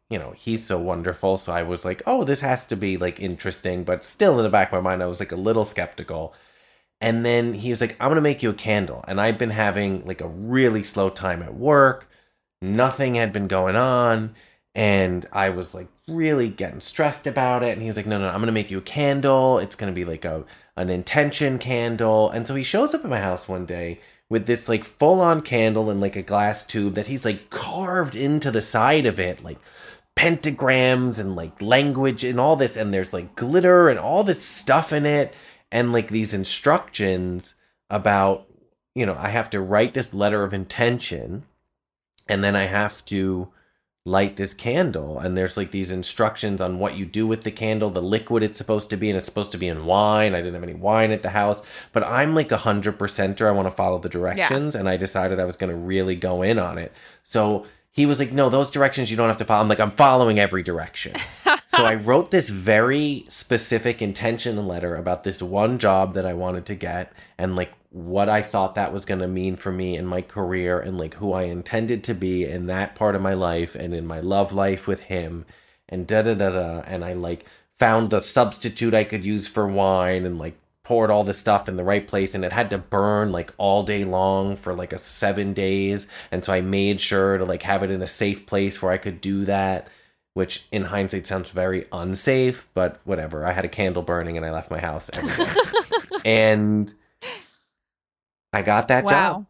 you know, he's so wonderful. So I was like, oh, this has to be like interesting. But still in the back of my mind, I was like a little skeptical. And then he was like, I'm going to make you a candle. And I've been having like a really slow time at work. Nothing had been going on. And I was like really getting stressed about it. And he was like, no, no, no, I'm going to make you a candle. It's going to be like a an intention candle. And so he shows up at my house one day with this like full on candle in like a glass tube that he's like carved into the side of it. Like pentagrams and like language and all this. And there's like glitter and all this stuff in it. And like these instructions about, you know, I have to write this letter of intention and then I have to light this candle. And there's like these instructions on what you do with the candle, the liquid it's supposed to be, and it's supposed to be in wine. I didn't have any wine at the house, but I'm like a hundred percenter. I want to follow the directions. Yeah. And I decided I was going to really go in on it. So he was like, no, those directions you don't have to follow. I'm like, I'm following every direction. So I wrote this very specific intention letter about this one job that I wanted to get and like what I thought that was going to mean for me in my career and like who I intended to be in that part of my life and in my love life with him and da da da da. And I like found the substitute I could use for wine and like poured all this stuff in the right place, and it had to burn like all day long for like a seven days. And so I made sure to like have it in a safe place where I could do that, which in hindsight sounds very unsafe, but whatever. I had a candle burning and I left my house every day. And I got that Wow. job.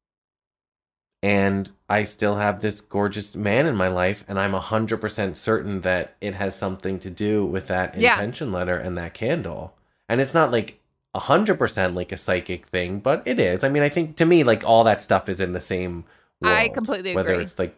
And I still have this gorgeous man in my life, and I'm one hundred percent certain that it has something to do with that Yeah. intention letter and that candle. And it's not like one hundred percent like a psychic thing, but it is. I mean, I think to me, like all that stuff is in the same world. I completely Whether agree. it's like,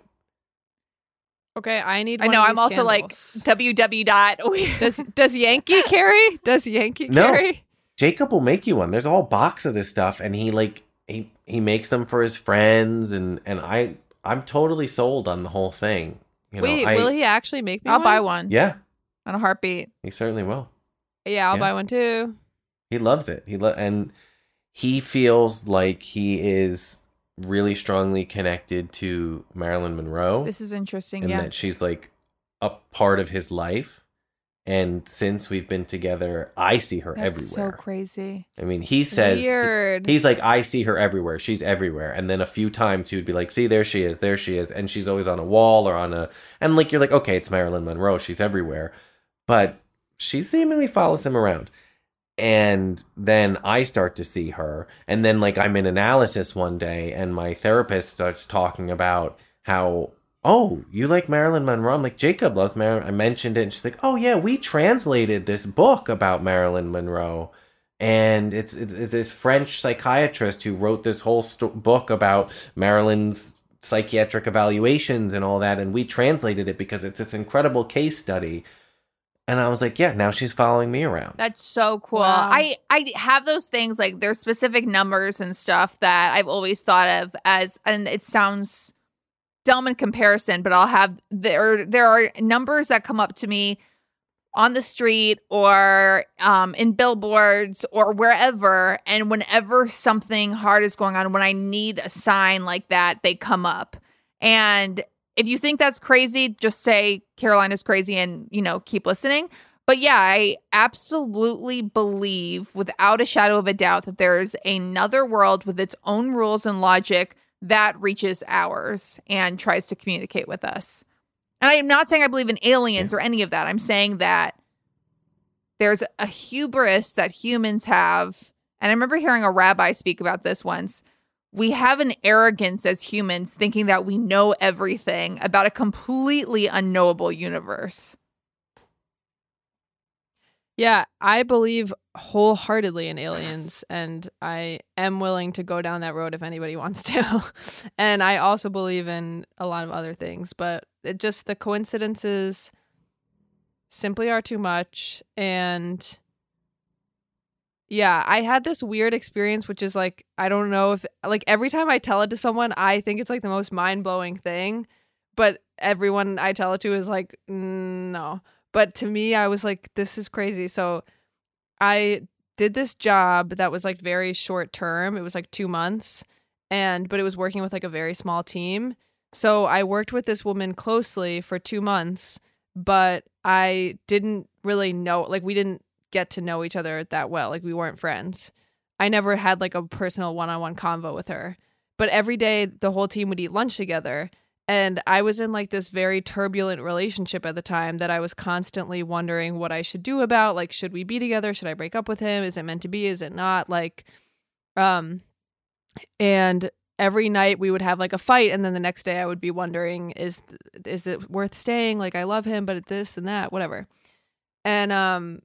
Okay, I need. I one know. of I'm these also candles. like W W dot. Does does Yankee carry? Does Yankee No. carry? Jacob will make you one. There's a whole box of this stuff, and he like he he makes them for his friends, and and I I'm totally sold on the whole thing. You know, Wait, I, will he actually make me I'll one? buy one Yeah, on a heartbeat. he certainly will. Yeah, I'll Yeah. buy one too. He loves it. He lo- and he feels like he is really strongly connected to Marilyn Monroe, This is interesting. and Yeah. that she's like a part of his life. And since we've been together, I see her That's everywhere. so crazy. I mean, he says Weird. he's like, I see her everywhere. She's everywhere. And then a few times he would be like, see, there she is, there she is, and she's always on a wall or on a, and like you're like, okay, it's Marilyn Monroe. She's everywhere, but she seemingly follows him around. And then I start to see her. And then, like, I'm in analysis one day, and my therapist starts talking about how, oh, you like Marilyn Monroe? I'm like, Jacob loves Marilyn. I mentioned it, and she's like, oh, yeah, we translated this book about Marilyn Monroe. And it's, it's this French psychiatrist who wrote this whole sto- book about Marilyn's psychiatric evaluations and all that. And we translated it because it's this incredible case study. And I was like, yeah, now she's following me around. That's so cool. Wow. I I have those things, like there's specific numbers and stuff that I've always thought of as, and it sounds dumb in comparison, but I'll have there there are numbers that come up to me on the street or um, in billboards or wherever, and whenever something hard is going on, when I need a sign like that, they come up. And if you think that's crazy, just say Carolina's crazy and, you know, keep listening. But yeah, I absolutely believe without a shadow of a doubt that there's another world with its own rules and logic that reaches ours and tries to communicate with us. And I'm not saying I believe in aliens or any of that. I'm saying that there's a hubris that humans have. And I remember hearing a rabbi speak about this once. We have an arrogance as humans thinking that we know everything about a completely unknowable universe. Yeah, I believe wholeheartedly in aliens, and I am willing to go down that road if anybody wants to. And I also believe in a lot of other things, but it just the coincidences simply are too much. And yeah, I had this weird experience, which is like, I don't know if, like, every time I tell it to someone, I think it's like the most mind-blowing thing, but everyone I tell it to is like, mm, no. But to me, I was like, this is crazy. So I did this job that was like very short term. It was like two months. And, but it was working with like a very small team. So I worked with this woman closely for two months, but I didn't really know, like we didn't get to know each other that well. Like we weren't friends. I never had like a personal one-on-one convo with her. But every day the whole team would eat lunch together. And I was in like this very turbulent relationship at the time that I was constantly wondering what I should do about. Like, should we be together? Should I break up with him? Is it meant to be? Is it not? Like, um, and every night we would have like a fight. And then the next day I would be wondering, is, is it worth staying? Like, I love him, but this and that, whatever. And, um,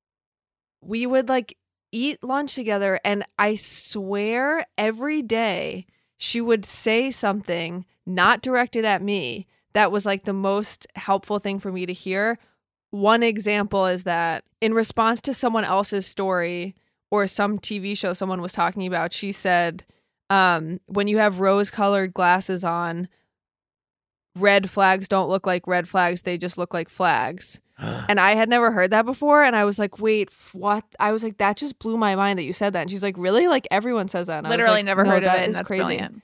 we would like eat lunch together. And I swear every day she would say something not directed at me that was like the most helpful thing for me to hear. One example is that in response to someone else's story or some T V show someone was talking about, she said, um, when you have rose-colored glasses on, red flags don't look like red flags, they just look like flags. And I had never heard that before, and I was like, wait, what? I was like, that just blew my mind that you said that. And she's like, really? Like, everyone says that. And Literally I was like, never no, heard of that it, and is that's crazy. brilliant.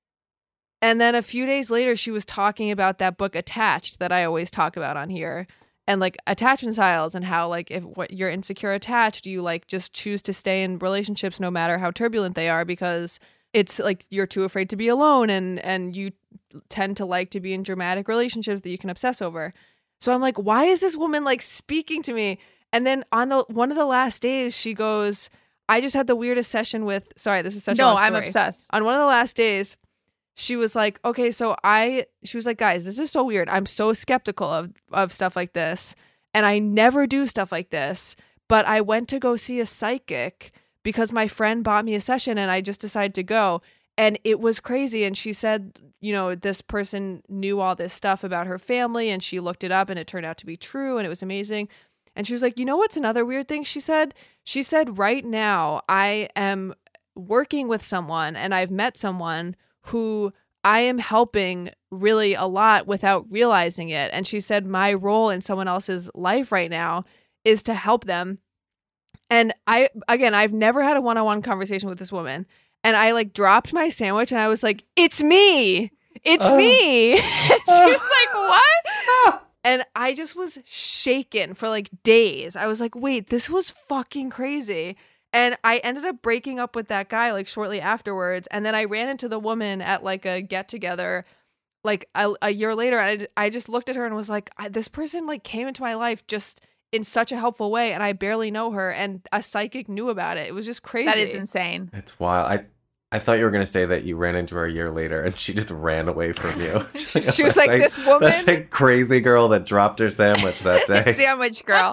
And then a few days later, she was talking about that book Attached that I always talk about on here, and like attachment styles, and how like if what you're insecure attached, you like just choose to stay in relationships no matter how turbulent they are, because it's like you're too afraid to be alone, and and you tend to like to be in dramatic relationships that you can obsess over. So I'm like, why is this woman like speaking to me? And then on the one of the last days, she goes, I just had the weirdest session with, sorry, this is such a No, long I'm story. obsessed. On one of the last days, she was like, okay, so I, she was like, guys, this is so weird. I'm so skeptical of, of stuff like this. And I never do stuff like this. But I went to go see a psychic because my friend bought me a session and I just decided to go. And it was crazy. And she said, you know, this person knew all this stuff about her family, and she looked it up and it turned out to be true. And it was amazing. And she was like, you know, what's another weird thing she said? She said, right now I am working with someone and I've met someone who I am helping really a lot without realizing it. And she said, my role in someone else's life right now is to help them. And I, again, I've never had a one-on-one conversation with this woman. And I like dropped my sandwich and I was like, it's me. It's Oh. me. And she was like, what? And I just was shaken for like days. I was like, wait, this was fucking crazy. And I ended up breaking up with that guy like shortly afterwards. And then I ran into the woman at like a get together like a, a year later. And I, I just looked at her and was like, I, this person like came into my life just in such a helpful way. And I barely know her. And a psychic knew about it. It was just crazy. That is insane. It's wild. I I thought you were going to say that you ran into her a year later and she just ran away from you. She was like, this woman- That's a crazy girl that dropped her sandwich that day. Sandwich girl.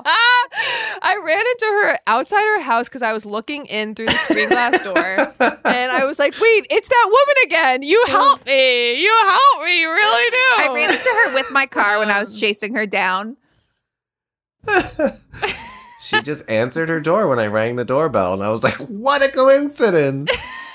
I ran into her outside her house because I was looking in through the screen glass door. And I was like, wait, it's that woman again. You help me. You help me. You really do. I ran into her with my car when I was chasing her down. She just answered her door when I rang the doorbell, and I was like, what a coincidence.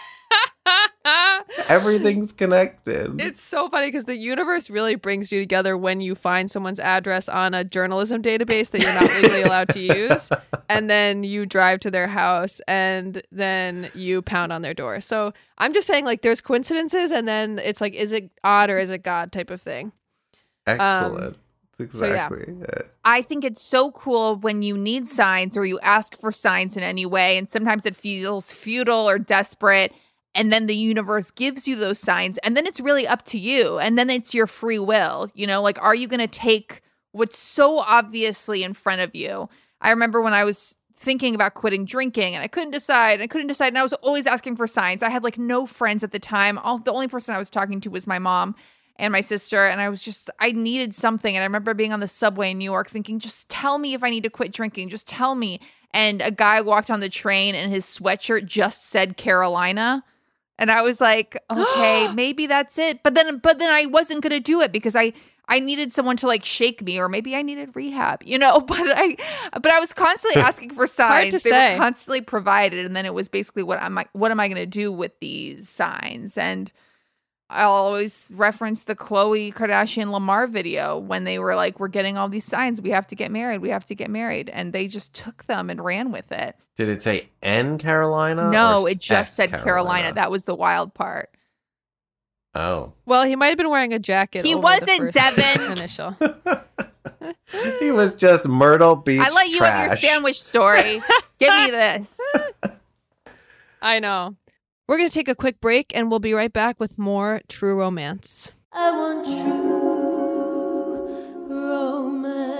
Everything's connected. It's so funny because the universe really brings you together when you find someone's address on a journalism database that you're not legally allowed to use. And then you drive to their house and then you pound on their door. So I'm just saying, like, there's coincidences, and then it's like, is it odd or is it God type of thing? Excellent. That's so, yeah. exactly it. I think it's so cool when you need signs or you ask for signs in any way, and sometimes it feels futile or desperate, and then the universe gives you those signs, and then it's really up to you, and then it's your free will. You know, like, are you going to take what's so obviously in front of you? I remember when I was thinking about quitting drinking, and I couldn't decide. I couldn't decide, and I was always asking for signs. I had like no friends at the time. All the only person I was talking to was my mom and my sister, and I was just, I needed something. And I remember being on the subway in New York thinking, just tell me if I need to quit drinking. Just tell me. And a guy walked on the train and his sweatshirt just said Carolina. And I was like, okay, maybe that's it. But then, but then I wasn't going to do it because I, I needed someone to like shake me, or maybe I needed rehab, you know, but I, but I was constantly asking for signs. Hard to they say. were constantly provided. And then it was basically, what am I, what am I going to do with these signs? And I'll always reference the Khloe Kardashian Lamar video when they were like, we're getting all these signs. We have to get married. We have to get married. And they just took them and ran with it. Did it say N Carolina? No, or it just S said Carolina. That was the wild part. Oh. Well, he might have been wearing a jacket. He over wasn't, the first Devin. Initial. He was just Myrtle Beach I let you have your trash. sandwich story. Give me this. I know. We're going to take a quick break, and we'll be right back with more True Romance. I want true romance.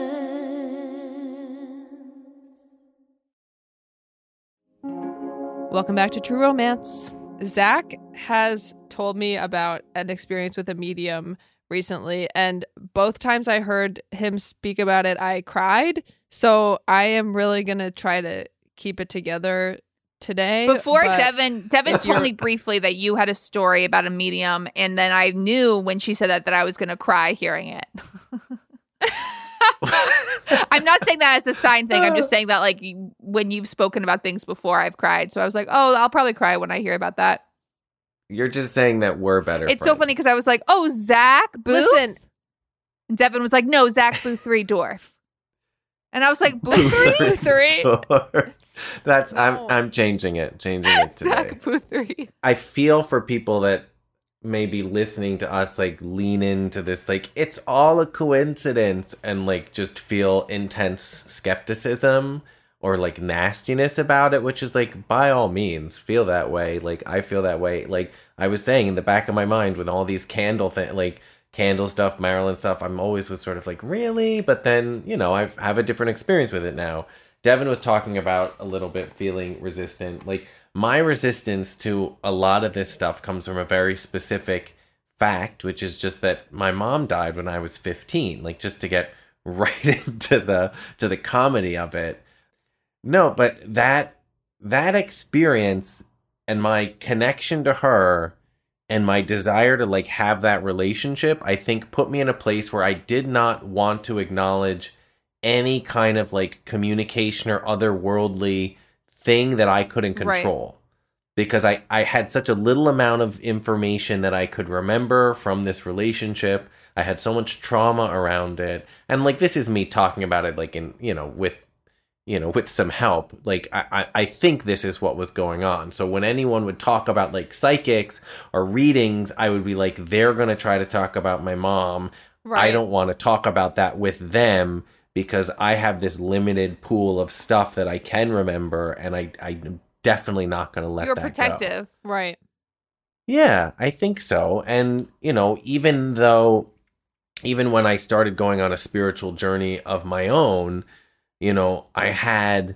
Welcome back to True Romance. Zach has told me about an experience with a medium recently, and both times I heard him speak about it, I cried. So I am really going to try to keep it together today. Before but- Devin, Devin told me briefly that you had a story about a medium, and then I knew when she said that that I was going to cry hearing it. I'm not saying that as a sign thing. I'm just saying that like you- when you've spoken about things before, I've cried. So I was like, oh, I'll probably cry when I hear about that. You're just saying that we're better. It's so friends. funny because I was like, oh, Zach Booth? Listen. And Devin was like, no, Zach Booth three Dwarf. And I was like, Booth three? three? That's I'm No. I'm changing it. Changing it today. Zach Booth three. I feel for people that may be listening to us like lean into this like it's all a coincidence and like just feel intense skepticism or like nastiness about it, which is like by all means feel that way. Like I feel that way. Like I was saying in the back of my mind with all these candle thing like candle stuff, Marilyn stuff, I'm always was sort of like, really? But then, you know, I have a different experience with it now. Devin was talking about a little bit feeling resistant. Like my resistance to a lot of this stuff comes from a very specific fact, which is just that my mom died when I was fifteen. Like just to get right into the to the comedy of it. No, but that that experience and my connection to her and my desire to like have that relationship, I think put me in a place where I did not want to acknowledge any kind of like communication or otherworldly thing that I couldn't control. Right. Because I, I had such a little amount of information that I could remember from this relationship. I had so much trauma around it. And like, this is me talking about it like in, you know, with, you know, with some help. Like, I, I, I think this is what was going on. So when anyone would talk about like psychics or readings, I would be like, they're going to try to talk about my mom. Right. I don't want to talk about that with them because I have this limited pool of stuff that I can remember. And I, I'm definitely not going to let You're that protective. go. Right. Yeah, I think so. And, you know, even though, even when I started going on a spiritual journey of my own, you know, I had,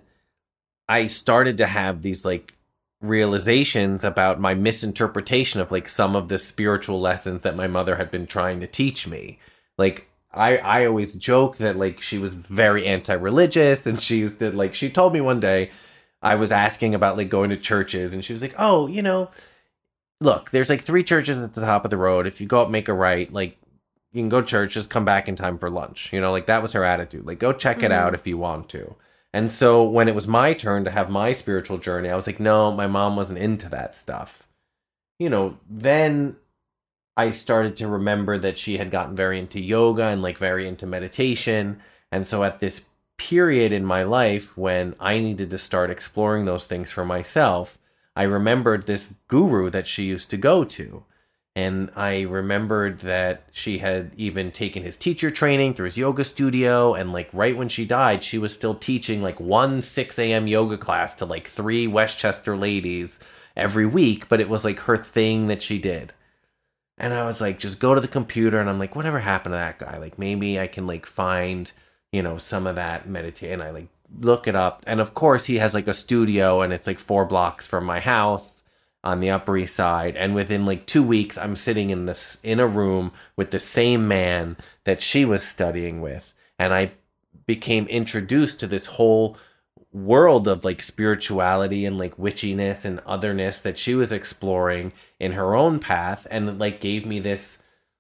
I started to have these like realizations about my misinterpretation of like some of the spiritual lessons that my mother had been trying to teach me. Like, I, I always joke that like she was very anti-religious and she used to like, she told me one day, I was asking about like going to churches and she was like, oh, you know, look, there's like three churches at the top of the road. If you go up, make a right, like you can go to church, just come back in time for lunch. You know, like that was her attitude. Like, go check it mm-hmm. out if you want to. And so when it was my turn to have my spiritual journey, I was like, no, my mom wasn't into that stuff. You know, then I started to remember that she had gotten very into yoga and like very into meditation. And so at this period in my life when I needed to start exploring those things for myself, I remembered this guru that she used to go to. And I remembered that she had even taken his teacher training through his yoga studio. And like right when she died, she was still teaching like one six a.m. yoga class to like three Westchester ladies every week. But it was like her thing that she did. And I was like, just go to the computer. And I'm like, whatever happened to that guy? Like maybe I can like find, you know, some of that meditation. I like look it up. And of course he has like a studio and it's like four blocks from my house on the Upper East Side. And within like two weeks, I'm sitting in this, in a room with the same man that she was studying with. And I became introduced to this whole world of like spirituality and like witchiness and otherness that she was exploring in her own path. And it like gave me this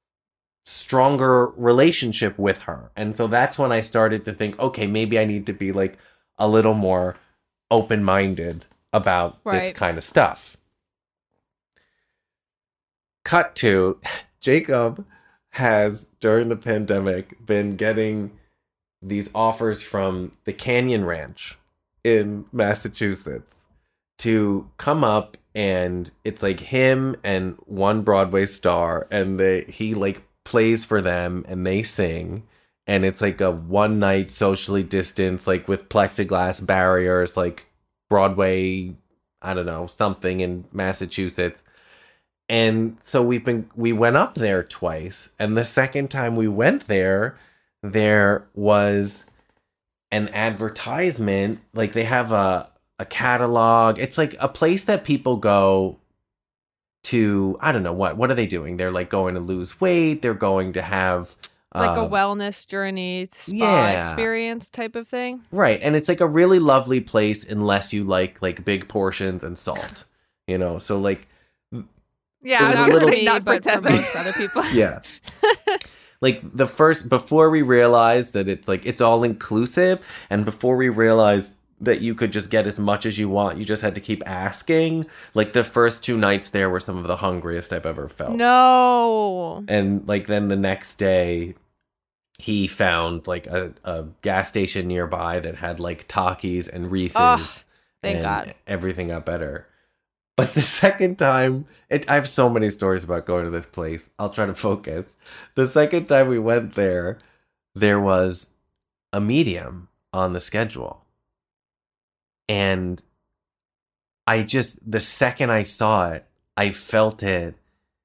stronger relationship with her. And so that's when I started to think, okay, maybe I need to be like a little more open-minded about right. this kind of stuff. Cut to, Jacob has, during the pandemic, been getting these offers from the Canyon Ranch in Massachusetts. to come up, and it's like him and one Broadway star, and they he like plays for them and they sing, and it's like a one night socially distanced, like with plexiglass barriers, like Broadway, I don't know, something in Massachusetts. And so we've been we went up there twice, and the second time we went there, there was an advertisement, like they have a a catalog. It's like a place that people go to, I don't know what what are they doing? They're like going to lose weight, they're going to have like uh, a wellness journey, spa yeah. experience type of thing. Right. And it's like a really lovely place unless you like like big portions and salt. You know, so like Yeah, So I was it's a going to little- say me, not for but for Tevin. most other people. yeah. Like the first, before we realized that it's like, it's all inclusive, and before we realized that you could just get as much as you want, you just had to keep asking. Like the first two nights there were some of the hungriest I've ever felt. No. And like then the next day, he found like a, a gas station nearby that had like Takis and Reese's. Oh, thank and God. everything got better. But the second time, it, I have so many stories about going to this place. I'll try to focus. The second time we went there, there was a medium on the schedule. And I just, the second I saw it, I felt it.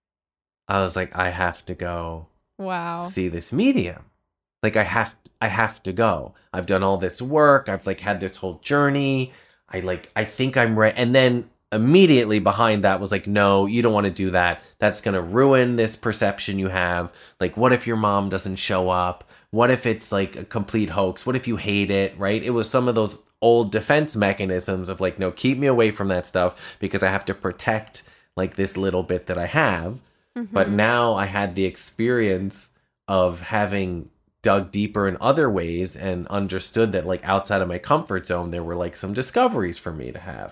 I was like, I have to go Wow. see this medium. Like I have I have to go. I've done all this work. I've like had this whole journey. I like I think I'm ready. And then immediately behind that was like, no, you don't want to do that. That's going to ruin this perception you have. Like, what if your mom doesn't show up? What if it's like a complete hoax? What if you hate it, right? It was some of those old defense mechanisms of like, no, keep me away from that stuff because I have to protect like this little bit that I have. Mm-hmm. But now I had the experience of having dug deeper in other ways and understood that like outside of my comfort zone, there were like some discoveries for me to have.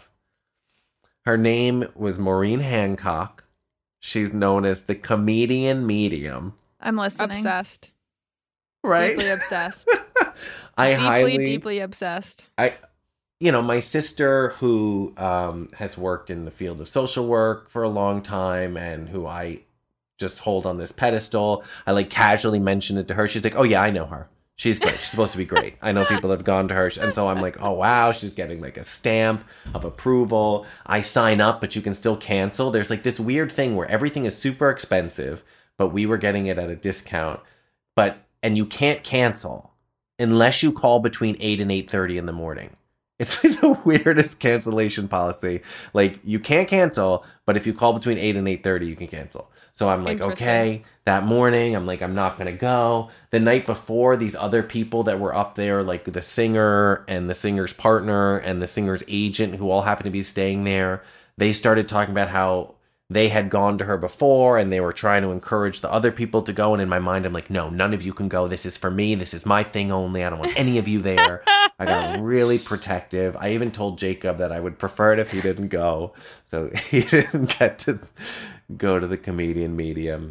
Her name was Maureen Hancock. She's known as the comedian medium. I'm listening. Obsessed. Right? Deeply obsessed. I deeply, highly, deeply obsessed. I, you know, my sister who um, has worked in the field of social work for a long time and who I just hold on this pedestal. I like casually mentioned it to her. She's like, oh yeah, I know her. She's great. She's supposed to be great. I know people have gone to her. And so I'm like, oh wow, she's getting like a stamp of approval. I sign up, but you can still cancel. There's like this weird thing where everything is super expensive, but we were getting it at a discount. But, and you can't cancel unless you call between eight and eight thirty in the morning. It's like the weirdest cancellation policy. Like you can't cancel, but if you call between eight and eight thirty, you can cancel. So I'm like, Interesting. okay, that morning, I'm like, I'm not going to go. The night before, these other people that were up there, like the singer and the singer's partner and the singer's agent, who all happened to be staying there, they started talking about how they had gone to her before and they were trying to encourage the other people to go. And in my mind, I'm like, no, none of you can go. This is for me. This is my thing only. I don't want any of you there. I got really protective. I even told Jacob that I would prefer it if he didn't go. So he didn't get to go to the comedian medium.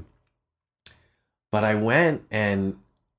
But I went and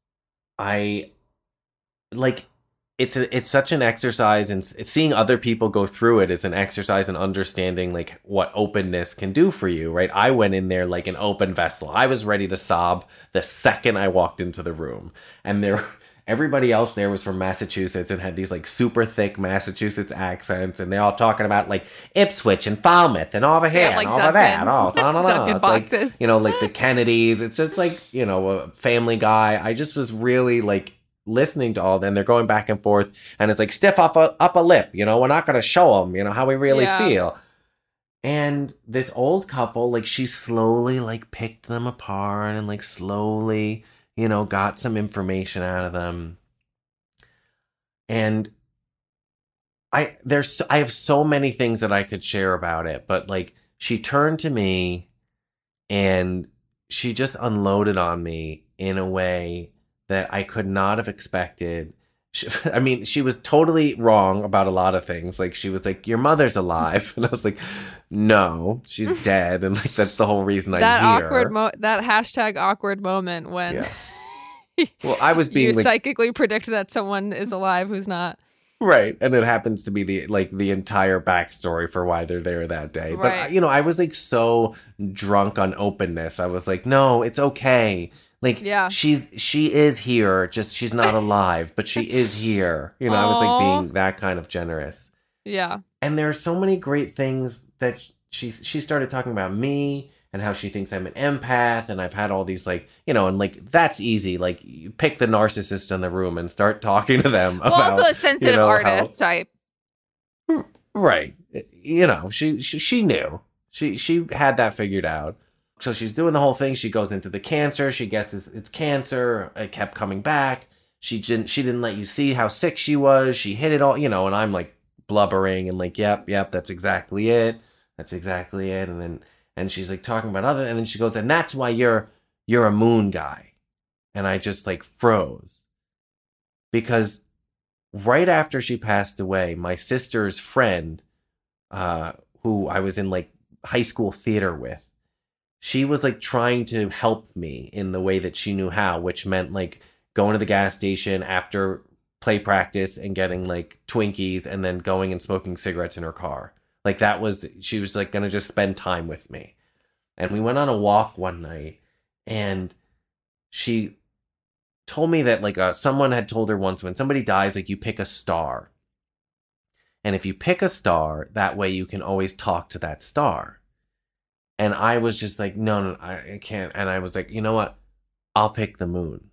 I like it's a, it's such an exercise, and seeing other people go through it is an exercise in understanding like what openness can do for you, right? I went in there like an open vessel. I was ready to sob the second I walked into the room, and there everybody else there was from Massachusetts and had these like super thick Massachusetts accents, and they're all talking about like Ipswich and Falmouth and over here Yeah, like and over there. Dunkin'. Oh, no, no, no. Dunkin' It's like, boxes. you know, like the Kennedys. It's just like, you know, a Family Guy. I just was really like listening to all them. They're going back and forth, and it's like stiff upper upper lip. You know, we're not going to show them, you know, how we really Yeah. feel. And this old couple, like she slowly like picked them apart and like slowly, you know, got some information out of them. And I there's I have so many things that I could share about it, but like she turned to me and she just unloaded on me in a way that I could not have expected. She, I mean, she was totally wrong about a lot of things. Like she was like, "Your mother's alive," and I was like, "No, she's dead," and like that's the whole reason that I'm here. awkward mo- that hashtag awkward moment when Yeah. Well, I was being you like, psychically predict that someone is alive who's not. Right. And it happens to be the like the entire backstory for why they're there that day. But Right. you know, I was like so drunk on openness. I was like, no, it's okay. Like Yeah. she's she is here, just she's not alive, but she is here. You know, I was like Aw. being that kind of generous. Yeah. And there are so many great things that she she started talking about me and how she thinks I'm an empath, and I've had all these like, you know, and like that's easy. Like you pick the narcissist in the room and start talking to them Well, about also a sensitive you know, how- artist type. right. You know, she, she she knew. She she had that figured out. So she's doing the whole thing. She goes into the cancer. She guesses it's cancer. It kept coming back. She didn't she didn't let you see how sick she was. She hid it all, you know, and I'm like blubbering and like, yep, yep, that's exactly it. That's exactly it. And then and she's like talking about other, and then she goes, and that's why you're you're a moon guy. And I just like froze. Because right after she passed away, my sister's friend, uh, who I was in like high school theater with, she was like trying to help me in the way that she knew how, which meant like going to the gas station after play practice and getting like Twinkies and then going and smoking cigarettes in her car. Like that was, she was like going to just spend time with me. And we went on a walk one night and she told me that like uh, someone had told her once, when somebody dies, like you pick a star. And if you pick a star, that way you can always talk to that star. And I was just like, no, no, I, I can't. And I was like, you know what? I'll pick the moon.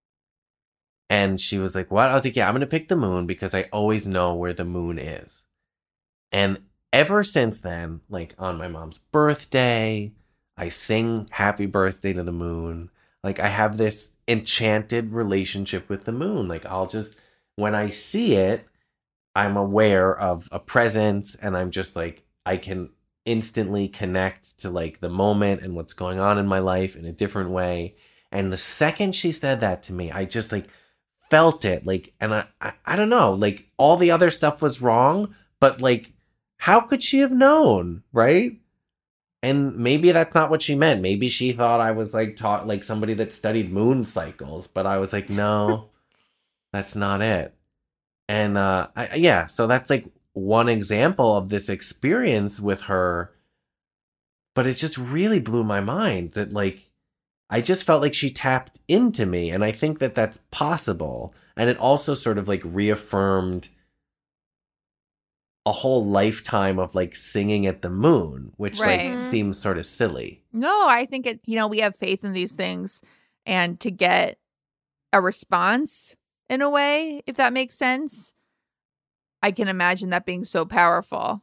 And she was like, what? I was like, yeah, I'm going to pick the moon because I always know where the moon is. And ever since then, like on my mom's birthday, I sing happy birthday to the moon. Like I have this enchanted relationship with the moon. Like I'll just, when I see it, I'm aware of a presence and I'm just like, I can instantly connect to like the moment and what's going on in my life in a different way. And the second she said that to me, I just like felt it. Like, and I, I, I don't know, like all the other stuff was wrong, but like, how could she have known? Right. And maybe that's not what she meant. Maybe she thought I was like taught like somebody that studied moon cycles, but I was like, no, that's not it. And uh, I, yeah, so that's like one example of this experience with her. But it just really blew my mind that like, I just felt like she tapped into me. And I think that that's possible. And it also sort of like reaffirmed a whole lifetime of like singing at the moon, which Right. like seems sort of silly. No, I think it, you know, we have faith in these things, and to get a response in a way, if that makes sense, I can imagine that being so powerful.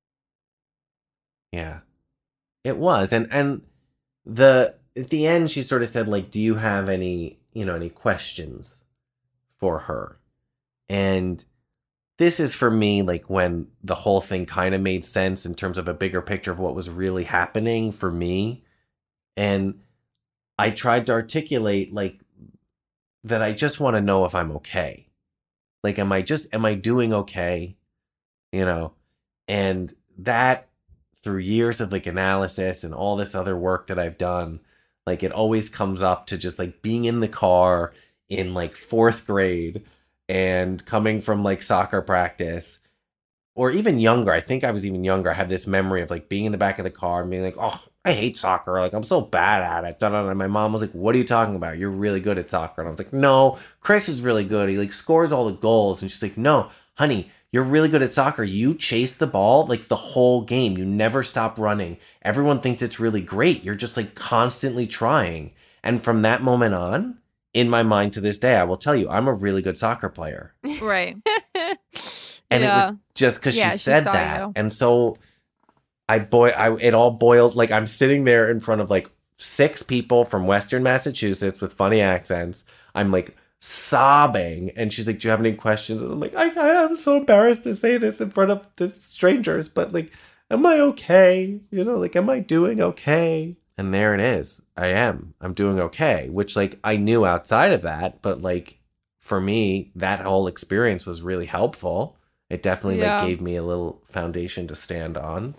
Yeah, it was. And, and the, at the end, she sort of said like, do you have any, you know, any questions for her? And this is for me, like when the whole thing kind of made sense in terms of a bigger picture of what was really happening for me. And I tried to articulate like that I just want to know if I'm okay. Like, am I just, am I doing okay? You know, and that through years of like analysis and all this other work that I've done, like it always comes up to just like being in the car in like fourth grade and coming from like soccer practice, or even younger. I think I was even younger. I have this memory of like being in the back of the car and being like, oh, I hate soccer. Like, I'm so bad at it. And my mom was like, what are you talking about? You're really good at soccer. And I was like, no, Chris is really good. He like scores all the goals. And she's like, no, honey, you're really good at soccer. You chase the ball like the whole game. You never stop running. Everyone thinks it's really great. You're just like constantly trying. And from that moment on, in my mind to this day, I will tell you, I'm a really good soccer player. Right. And yeah. it was just because Yeah, she she said saw that. you. And so I boy I it all boiled, like I'm sitting there in front of like six people from Western Massachusetts with funny accents. I'm like sobbing, and she's like, do you have any questions? And I'm like, I, I I'm so embarrassed to say this in front of this strangers, but like, am I okay? You know, like, am I doing okay? And there it is. I am. I'm doing okay, which like I knew outside of that, but like for me, that whole experience was really helpful. It definitely Yeah. like gave me a little foundation to stand on.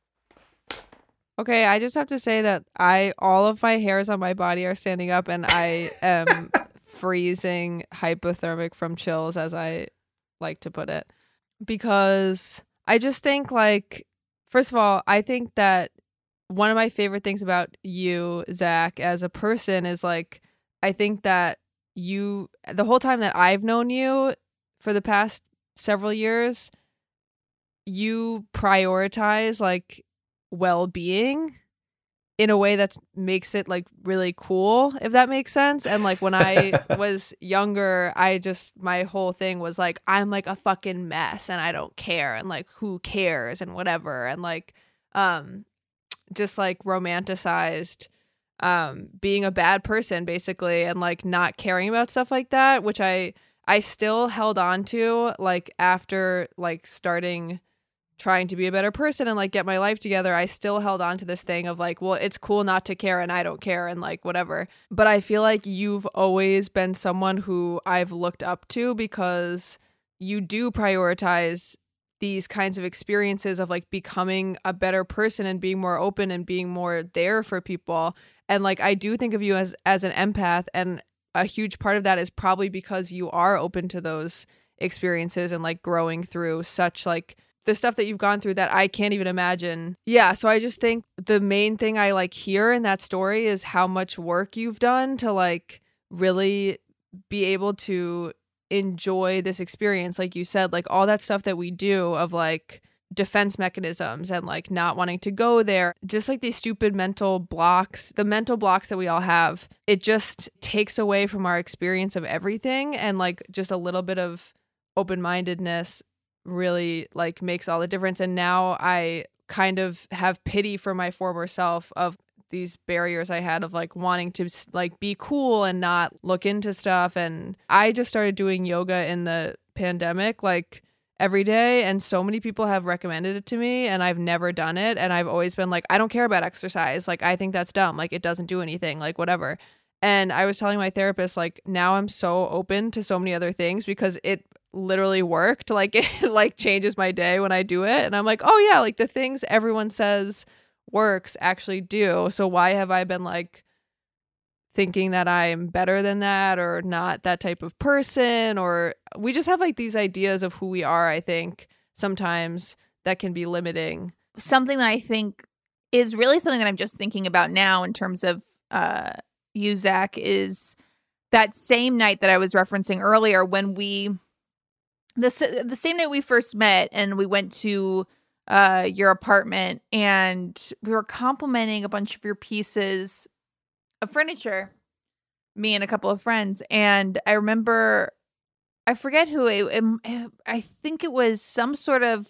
Okay, I just have to say that I all of my hairs on my body are standing up, and I am freezing hypothermic from chills as I like to put it, because I just think like, first of all, I think that one of my favorite things about you, Zach, as a person is like, I think that you, the whole time that I've known you for the past several years, you prioritize like well-being in a way that makes it like really cool, if that makes sense. And like when I was younger, I just, my whole thing was like, I'm like a fucking mess and I don't care, and like who cares and whatever, and like um just like romanticized um being a bad person basically, and like not caring about stuff like that, which I I still held on to like after like starting trying to be a better person and like get my life together. I still held on to this thing of like, well, it's cool not to care and I don't care and like whatever. But I feel like you've always been someone who I've looked up to, because you do prioritize these kinds of experiences of like becoming a better person and being more open and being more there for people. And like I do think of you as as an empath, and a huge part of that is probably because you are open to those experiences and like growing through such like the stuff that you've gone through that I can't even imagine. Yeah, so I just think the main thing I like hear in that story is how much work you've done to like really be able to enjoy this experience. Like you said, like all that stuff that we do of like defense mechanisms and like not wanting to go there, just like these stupid mental blocks, the mental blocks that we all have, it just takes away from our experience of everything. And like just a little bit of open-mindedness really like makes all the difference. And now I kind of have pity for my former self of these barriers I had of like wanting to like be cool and not look into stuff. And I just started doing yoga in the pandemic like every day, and so many people have recommended it to me and I've never done it, and I've always been like, I don't care about exercise, like I think that's dumb, like it doesn't do anything, like whatever. And I was telling my therapist like now I'm so open to so many other things because it literally worked. Like it like changes my day when I do it, and I'm like, oh yeah, like the things everyone says works actually do. So why have I been like thinking that I'm better than that or not that type of person? Or we just have like these ideas of who we are, I think sometimes, that can be limiting. Something that I think is really something that I'm just thinking about now in terms of uh you, Zach, is that same night that I was referencing earlier when we The, the same night we first met and we went to uh, your apartment and we were complimenting a bunch of your pieces of furniture, me and a couple of friends. And I remember, I forget who, it, it, I think it was some sort of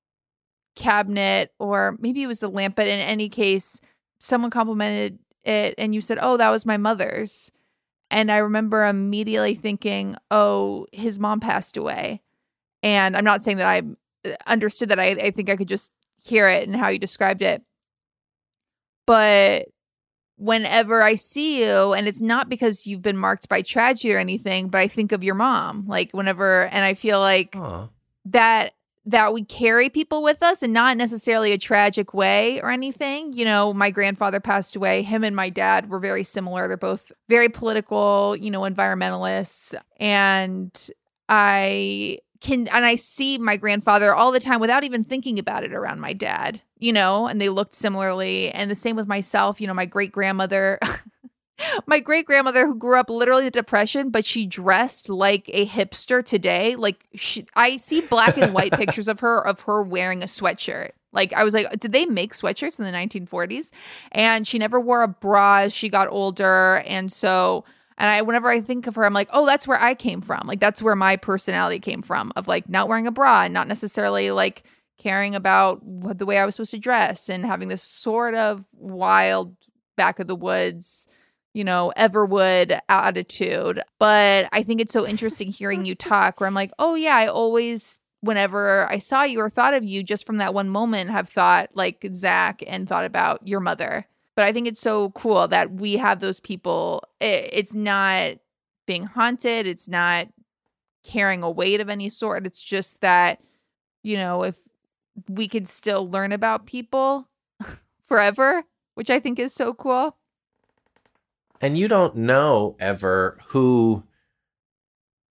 cabinet or maybe it was a lamp, but in any case, someone complimented it and you said, oh, that was my mother's. And I remember immediately thinking, oh, his mom passed away. And I'm not saying that I understood that. I, I think I could just hear it and how you described it. But whenever I see you, and it's not because you've been marked by tragedy or anything, but I think of your mom. Like whenever, and I feel like Aww. that that we carry people with us, and not necessarily a tragic way or anything. You know, my grandfather passed away. Him and my dad were very similar. They're both very political, you know, environmentalists. And I... Can and I see my grandfather all the time without even thinking about it around my dad, you know, and they looked similarly. And the same with myself, you know, my great grandmother, my great grandmother who grew up literally in the Depression, but she dressed like a hipster today. Like she, I see black and white pictures of her, of her wearing a sweatshirt. Like I was like, did they make sweatshirts in the nineteen forties? And she never wore a bra as she got older. And so And I, whenever I think of her, I'm like, oh, that's where I came from. Like, that's where my personality came from, of like not wearing a bra and not necessarily like caring about what, the way I was supposed to dress, and having this sort of wild back of the woods, you know, Everwood attitude. But I think it's so interesting hearing you talk where I'm like, oh yeah, I always, whenever I saw you or thought of you just from that one moment, have thought like Zach and thought about your mother. But I think it's so cool that we have those people. It's not being haunted. It's not carrying a weight of any sort. It's just that, you know, if we could still learn about people forever, which I think is so cool. And you don't know ever who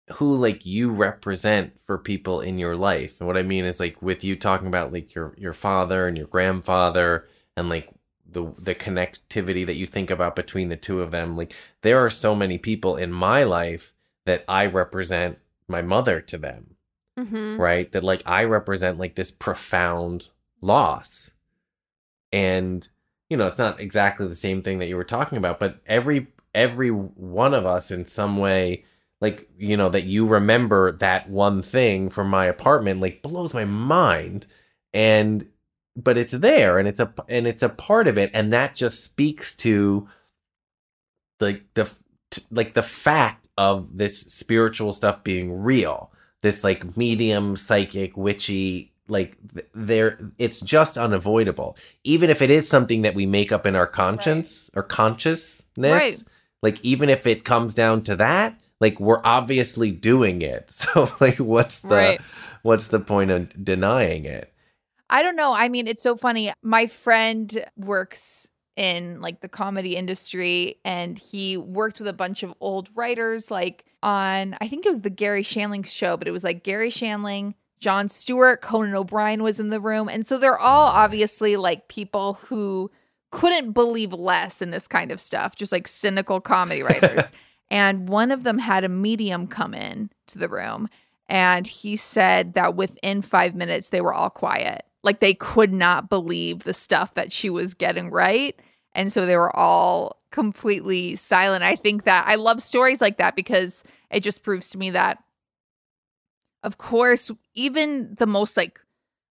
who like you represent for people in your life. And what I mean is like with you talking about like your your father and your grandfather and like the the connectivity that you think about between the two of them, like there are so many people in my life that I represent my mother to them. Mm-hmm. Right? That like I represent like this profound loss. And you know, it's not exactly the same thing that you were talking about, but every every one of us in some way, like, you know, that you remember that one thing from my apartment, like blows my mind. And but it's there and it's a and it's a part of it, and that just speaks to like the like the fact of this spiritual stuff being real. This like medium, psychic, witchy, like there, it's just unavoidable. Even if it is something that we make up in our conscience right. or consciousness, right. like even if it comes down to that, like we're obviously doing it. So like, what's the right. what's the point of denying it? I don't know. I mean, it's so funny. My friend works in like the comedy industry, and he worked with a bunch of old writers, like on, I think it was the Gary Shandling show, but it was like Gary Shandling, Jon Stewart, Conan O'Brien was in the room. And so they're all obviously like people who couldn't believe less in this kind of stuff, just like cynical comedy writers. And one of them had a medium come in to the room, and he said that within five minutes, they were all quiet. Like they could not believe the stuff that she was getting right. And so they were all completely silent. I think that I love stories like that because it just proves to me that, of course, even the most like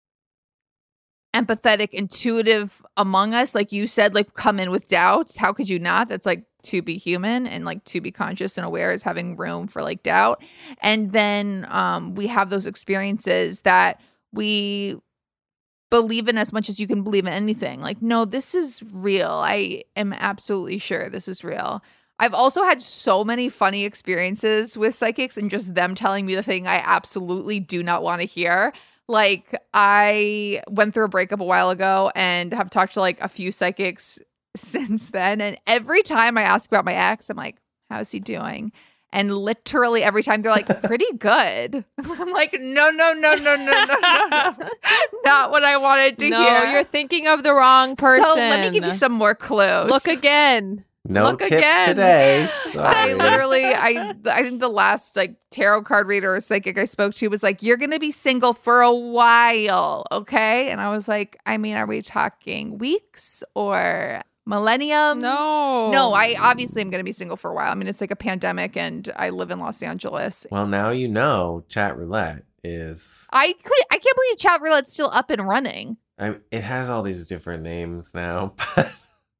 empathetic, intuitive among us, like you said, like come in with doubts. How could you not? That's like to be human, and like to be conscious and aware is having room for like doubt. And then um, we have those experiences that we believe in as much as you can believe in anything. Like, no, this is real. I am absolutely sure this is real. I've also had so many funny experiences with psychics and just them telling me the thing I absolutely do not want to hear. Like, I went through a breakup a while ago and have talked to like a few psychics since then. And every time I ask about my ex, I'm like, how's he doing? And literally every time they're like, pretty good. I'm like, no, no, no, no, no, no, no. Not what I wanted to no, hear. you're thinking of the wrong person. So let me give you some more clues. Look again. No Look tip again. today. I Sorry. literally, I I think the last like tarot card reader or psychic I spoke to was like, you're going to be single for a while, okay? And I was like, I mean, are we talking weeks or millenniums? No. No, I obviously am going to be single for a while. I mean, it's like a pandemic and I live in Los Angeles. Well, now you know chat roulette is... I could I can't believe chat roulette's still up and running. I, it has all these different names now, but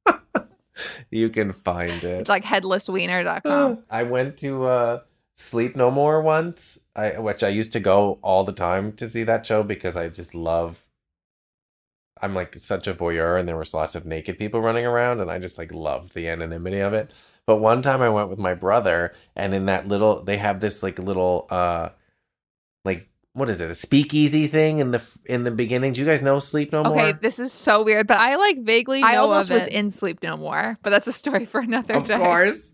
you can find it. It's like headless wiener dot com. I went to uh, Sleep No More once, I, which I used to go all the time to see that show because I just love... I'm like such a voyeur, and there was lots of naked people running around, and I just like loved the anonymity of it. But one time I went with my brother, and in that little, they have this like little, uh, like what is it, a speakeasy thing in the in the beginning. Do you guys know Sleep No More? Okay, this is so weird, but I I like vaguely know I almost of was it. in Sleep No More, but that's a story for another Of day. course.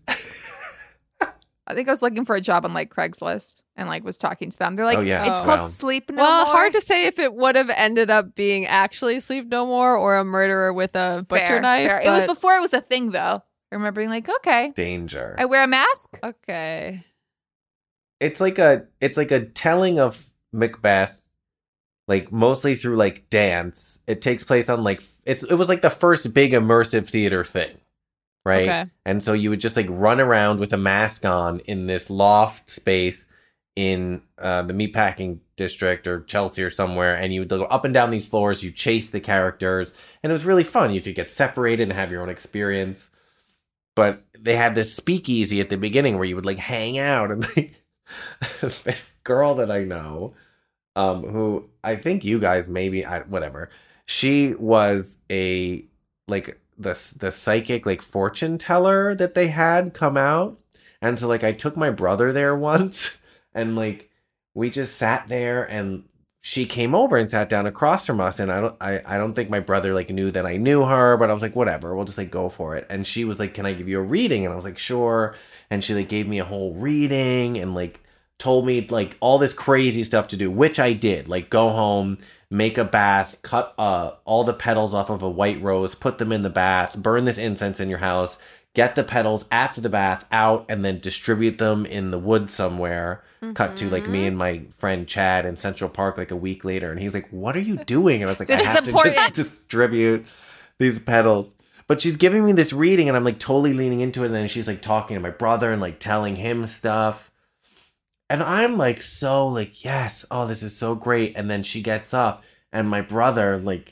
I think I was looking for a job on like Craigslist and like was talking to them. They're like, Oh, yeah. it's Oh. called Wow. Sleep No Well, More. hard to say if it would have ended up being actually Sleep No More or a murderer with a butcher Fair, knife. fair. It was but- before it was a thing, though. I remember being like, okay, Danger. I wear a mask. Okay. It's like a it's like a telling of Macbeth, like mostly through like dance. It takes place on like it's it was like the first big immersive theater thing, right? Okay. And so you would just like run around with a mask on in this loft space in uh, the meatpacking district or Chelsea or somewhere, and you would go up and down these floors. You chase the characters, and it was really fun. You could get separated and have your own experience. But they had this speakeasy at the beginning where you would like hang out, and like this girl that I know, um, who I think you guys maybe I, whatever, she was a like the the psychic like fortune teller that they had come out, and so like I took my brother there once, and like we just sat there, and she came over and sat down across from us, and I don't I, I don't think my brother like knew that I knew her, but I was like, whatever, we'll just like go for it. And she was like, can I give you a reading? And I was like, sure. And she like gave me a whole reading and like told me like all this crazy stuff to do, which I did. Like go home, make a bath, cut uh, all the petals off of a white rose, put them in the bath, burn this incense in your house, get the petals after the bath out, and then distribute them in the woods somewhere. Mm-hmm. Cut to like me and my friend Chad in Central Park like a week later. And he's like, what are you doing? And I was like, This I is have to important. just distribute these petals. But she's giving me this reading and I'm like totally leaning into it. And then she's like talking to my brother and like telling him stuff. And I'm like, so like, yes, oh, this is so great. And then she gets up and my brother, like,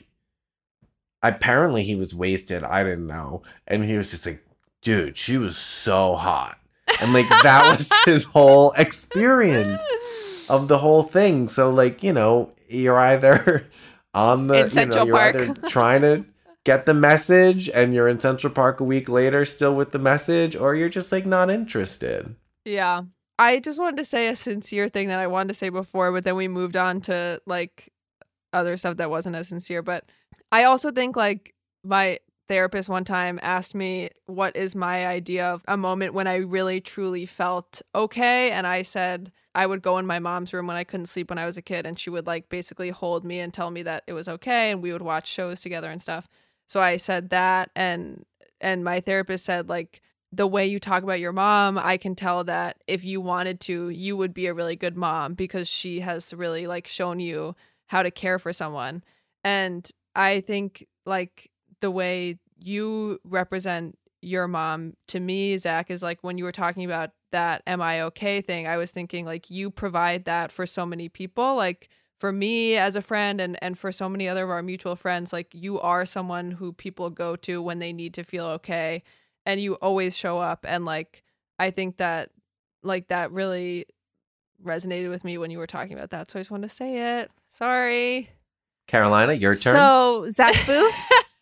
apparently he was wasted. I didn't know. And he was just like, dude, she was so hot. And like, that was his whole experience of the whole thing. So like, you know, you're either on the, In you Central know, you're Park. either trying to get the message and you're in Central Park a week later still with the message, or you're just like not interested. Yeah. I just wanted to say a sincere thing that I wanted to say before, but then we moved on to like other stuff that wasn't as sincere. But I also think like my therapist one time asked me what is my idea of a moment when I really truly felt okay. And I said I would go in my mom's room when I couldn't sleep when I was a kid, and she would like basically hold me and tell me that it was okay, and we would watch shows together and stuff. So I said that, and and my therapist said like, the way you talk about your mom, I can tell that if you wanted to, you would be a really good mom because she has really like shown you how to care for someone. And I think like the way you represent your mom to me, Zach, is like when you were talking about that am I okay thing, I was thinking like you provide that for so many people. Like for me as a friend and, and for so many other of our mutual friends, like you are someone who people go to when they need to feel okay. And you always show up. And like, I think that like that really resonated with me when you were talking about that. So I just wanted to say it. Sorry. Carolina, your turn. So Zach Booth.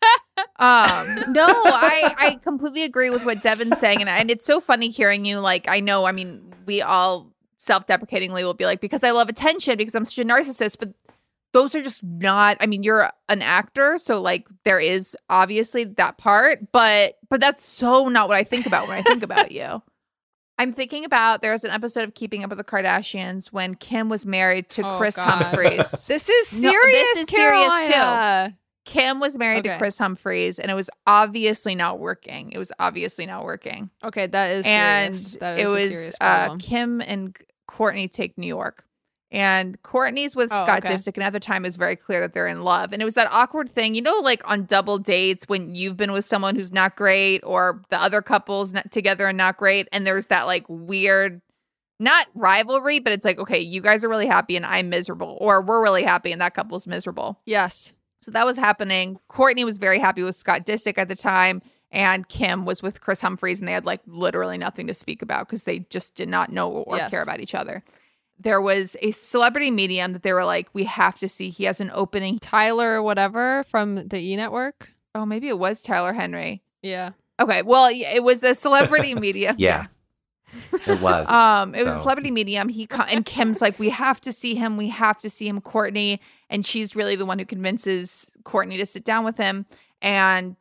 um, no, I I completely agree with what Devin's saying, and and it's so funny hearing you. Like, I know, I mean, we all self-deprecatingly will be like, because I love attention, because I'm such a narcissist, but those are just not, I mean, you're an actor, so like there is obviously that part, but but that's so not what I think about when I think about you. I'm thinking about, there was an episode of Keeping Up with the Kardashians when Kim was married to Oh, Chris God. Humphries. This is No, serious, this is serious, Carolina. Kim was married Okay. to Chris Humphries, and it was obviously not working. It was obviously not working. Okay, that is And serious. That it is a was serious uh, problem. Kim and Courtney take New York. And Courtney's with Oh, Scott okay. Disick, and at the time it was very clear that they're in love. And it was that awkward thing, you know, like on double dates when you've been with someone who's not great, or the other couple's not together and not great, and there's that like weird, not rivalry, but it's like, okay, you guys are really happy and I'm miserable, or we're really happy and that couple's miserable. Yes. So that was happening. Courtney was very happy with Scott Disick at the time, and Kim was with Chris Humphries, and they had like literally nothing to speak about because they just did not know or Yes. care about each other. There was a celebrity medium that they were like, we have to see. He has an opening. Tyler or whatever from the E! Network. Oh, maybe it was Tyler Henry. Yeah. Okay, well, it was a celebrity medium. Yeah, it was. Um, it was a So. celebrity medium. He co- and Kim's like, we have to see him. We have to see him, Courtney. And she's really the one who convinces Courtney to sit down with him. And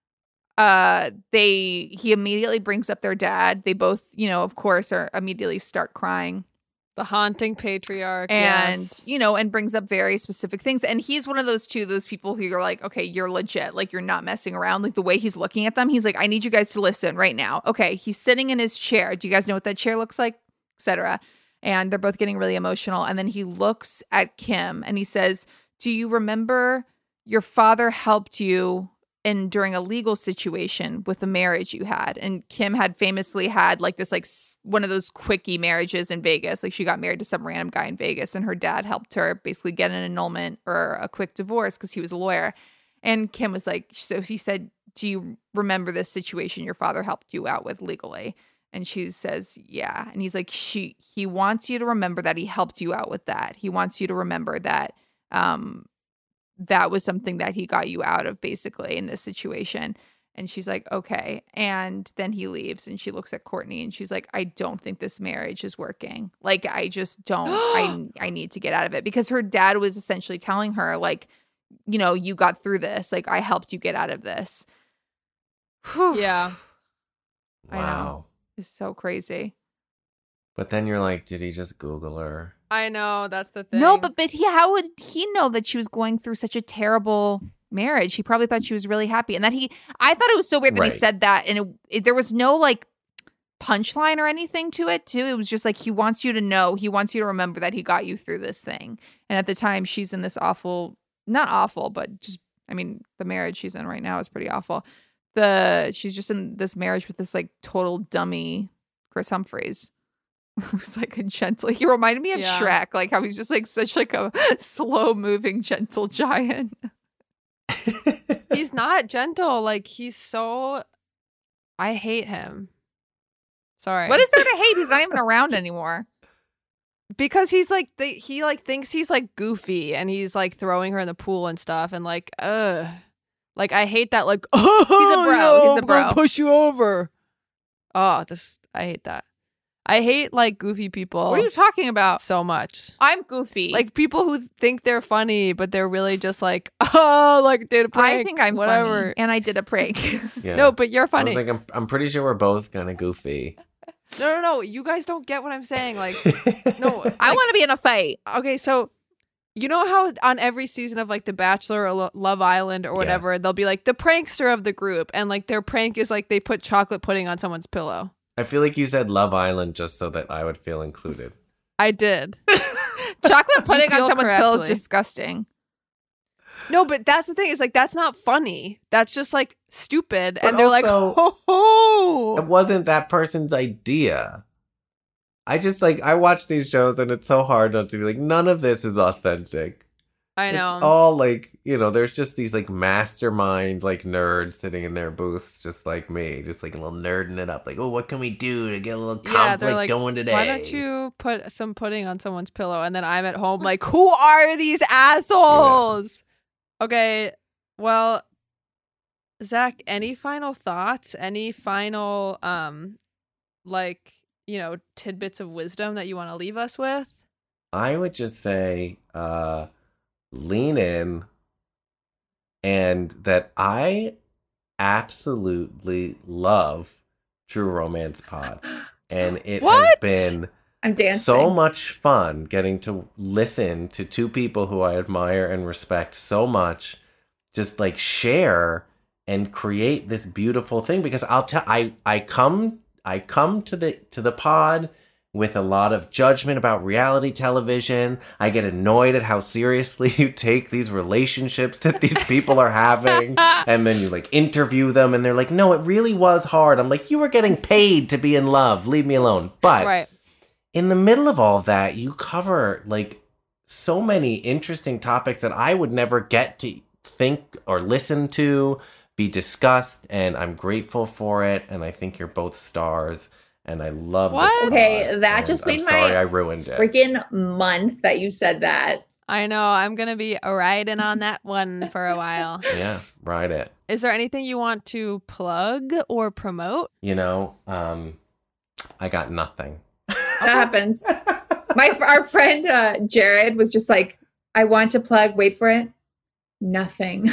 uh, they he immediately brings up their dad. They both, you know, of course, are immediately start crying. The haunting patriarch. And yes. you know, and brings up very specific things. And he's one of those two, those people who you're like, okay, you're legit, like you're not messing around. Like the way he's looking at them, he's like, I need you guys to listen right now. Okay, he's sitting in his chair. Do you guys know what that chair looks like, et cetera? And they're both getting really emotional. And then he looks at Kim and he says, do you remember your father helped you in during a legal situation with the marriage you had? And Kim had famously had like this, like s- one of those quickie marriages in Vegas. Like she got married to some random guy in Vegas, and her dad helped her basically get an annulment or a quick divorce because he was a lawyer. And Kim was like, so he said, do you remember this situation your father helped you out with legally? And she says, yeah. And he's like, she, he wants you to remember that he helped you out with that. He wants you to remember that, um, that was something that he got you out of basically in this situation. And she's like, okay. And then he leaves, and she looks at Courtney and she's like, I don't think this marriage is working. Like, I just don't, I, I need to get out of it, because her dad was essentially telling her like, you know, you got through this. Like, I helped you get out of this. Whew. Yeah. I know. Wow. It's so crazy. But then you're like, did he just Google her? I know, that's the thing. No, but but he, how would he know that she was going through such a terrible marriage? He probably thought she was really happy, and that he. I thought it was so weird that Right. he said that, and it, it, there was no like punchline or anything to it. Too, it was just like he wants you to know, he wants you to remember that he got you through this thing. And at the time, she's in this awful, not awful, but just, I mean, the marriage she's in right now is pretty awful. The she's just in this marriage with this like total dummy Chris Humphries. It was like a gentle. He reminded me of Yeah. Shrek, like how he's just like such like a slow moving gentle giant. He's not gentle. Like, he's so. I hate him. Sorry. What is there to hate? He's not even around anymore. Because he's like the, he like thinks he's like goofy, and he's like throwing her in the pool and stuff, and like ugh, like I hate that. Like, oh, He's a bro. yo, He's a I'm gonna bro. push you over. Oh, this I hate that. I hate like goofy people. What are you talking about? so much? I'm goofy. Like people who think they're funny, but they're really just like, oh, like did a prank. I think I'm whatever. funny, and I did a prank. Yeah. No, but you're I funny. was like, I'm, I'm pretty sure we're both kind of goofy. no, no, no. You guys don't get what I'm saying. Like, no. I like- want to be in a fight. Okay, so you know how on every season of like The Bachelor or Lo- Love Island or whatever, Yes. they'll be like the prankster of the group, and like their prank is like they put chocolate pudding on someone's pillow. I feel like you said Love Island just so that I would feel included. I did. Chocolate pudding on feel someone's pillow is correctly. disgusting. No, but that's the thing. Is like that's not funny. That's just like stupid, But and they're like, also- ho ho. It wasn't that person's idea. I just like, I watch these shows and it's so hard not to be like, none of this is authentic. I know. It's all like, you know, there's just these like mastermind like nerds sitting in their booths just like me, just like a little nerding it up. Like, oh, what can we do to get a little Yeah, conflict they're like, going today? why don't you put some pudding on someone's pillow? And then I'm at home like, who are these assholes? Okay, well, Zach, any final thoughts? Any final, um, like, you know, tidbits of wisdom that you want to leave us with? I would just say, uh, lean in, and that I absolutely love True Romance Pod. And it has What? been I'm dancing. so much fun getting to listen to two people who I admire and respect so much just like share and create this beautiful thing, because I'll tell I I come I come to the to the pod with a lot of judgment about reality television. I get annoyed at how seriously you take these relationships that these people are having. And then you like interview them and they're like, no, it really was hard. I'm like, you were getting paid to be in love. Leave me alone. But Right. in the middle of all of that, you cover like so many interesting topics that I would never get to think or listen to be discussed. And I'm grateful for it. And I think you're both stars. And I love What? this Okay, pod, that and just I'm made sorry my I ruined it. freaking month that you said that. I know. I'm going to be riding on that one for a while. Yeah, ride it. Is there anything you want to plug or promote? You know, um, I got nothing. That happens. My our friend uh, Jared was just like, I want to plug. Wait for it. Nothing.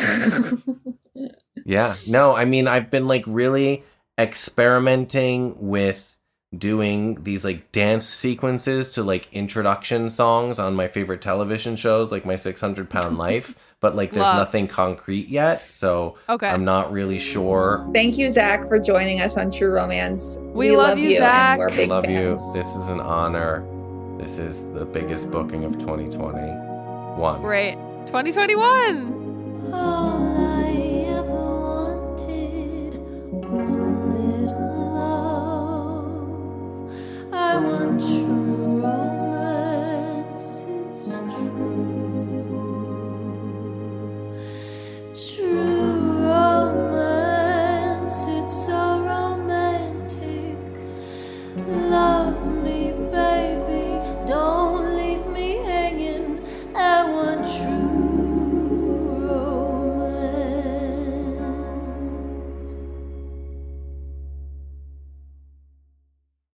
Yeah, no, I mean, I've been like really experimenting with doing these like dance sequences to like introduction songs on my favorite television shows, like My six hundred pound Life, but like there's Love. nothing concrete yet, so Okay. I'm not really sure. Thank you, Zach, for joining us on True Romance. We love you, Zach. and we're big Love fans. you. This is an honor. This is the biggest booking of twenty twenty-one. Great. twenty twenty-one. All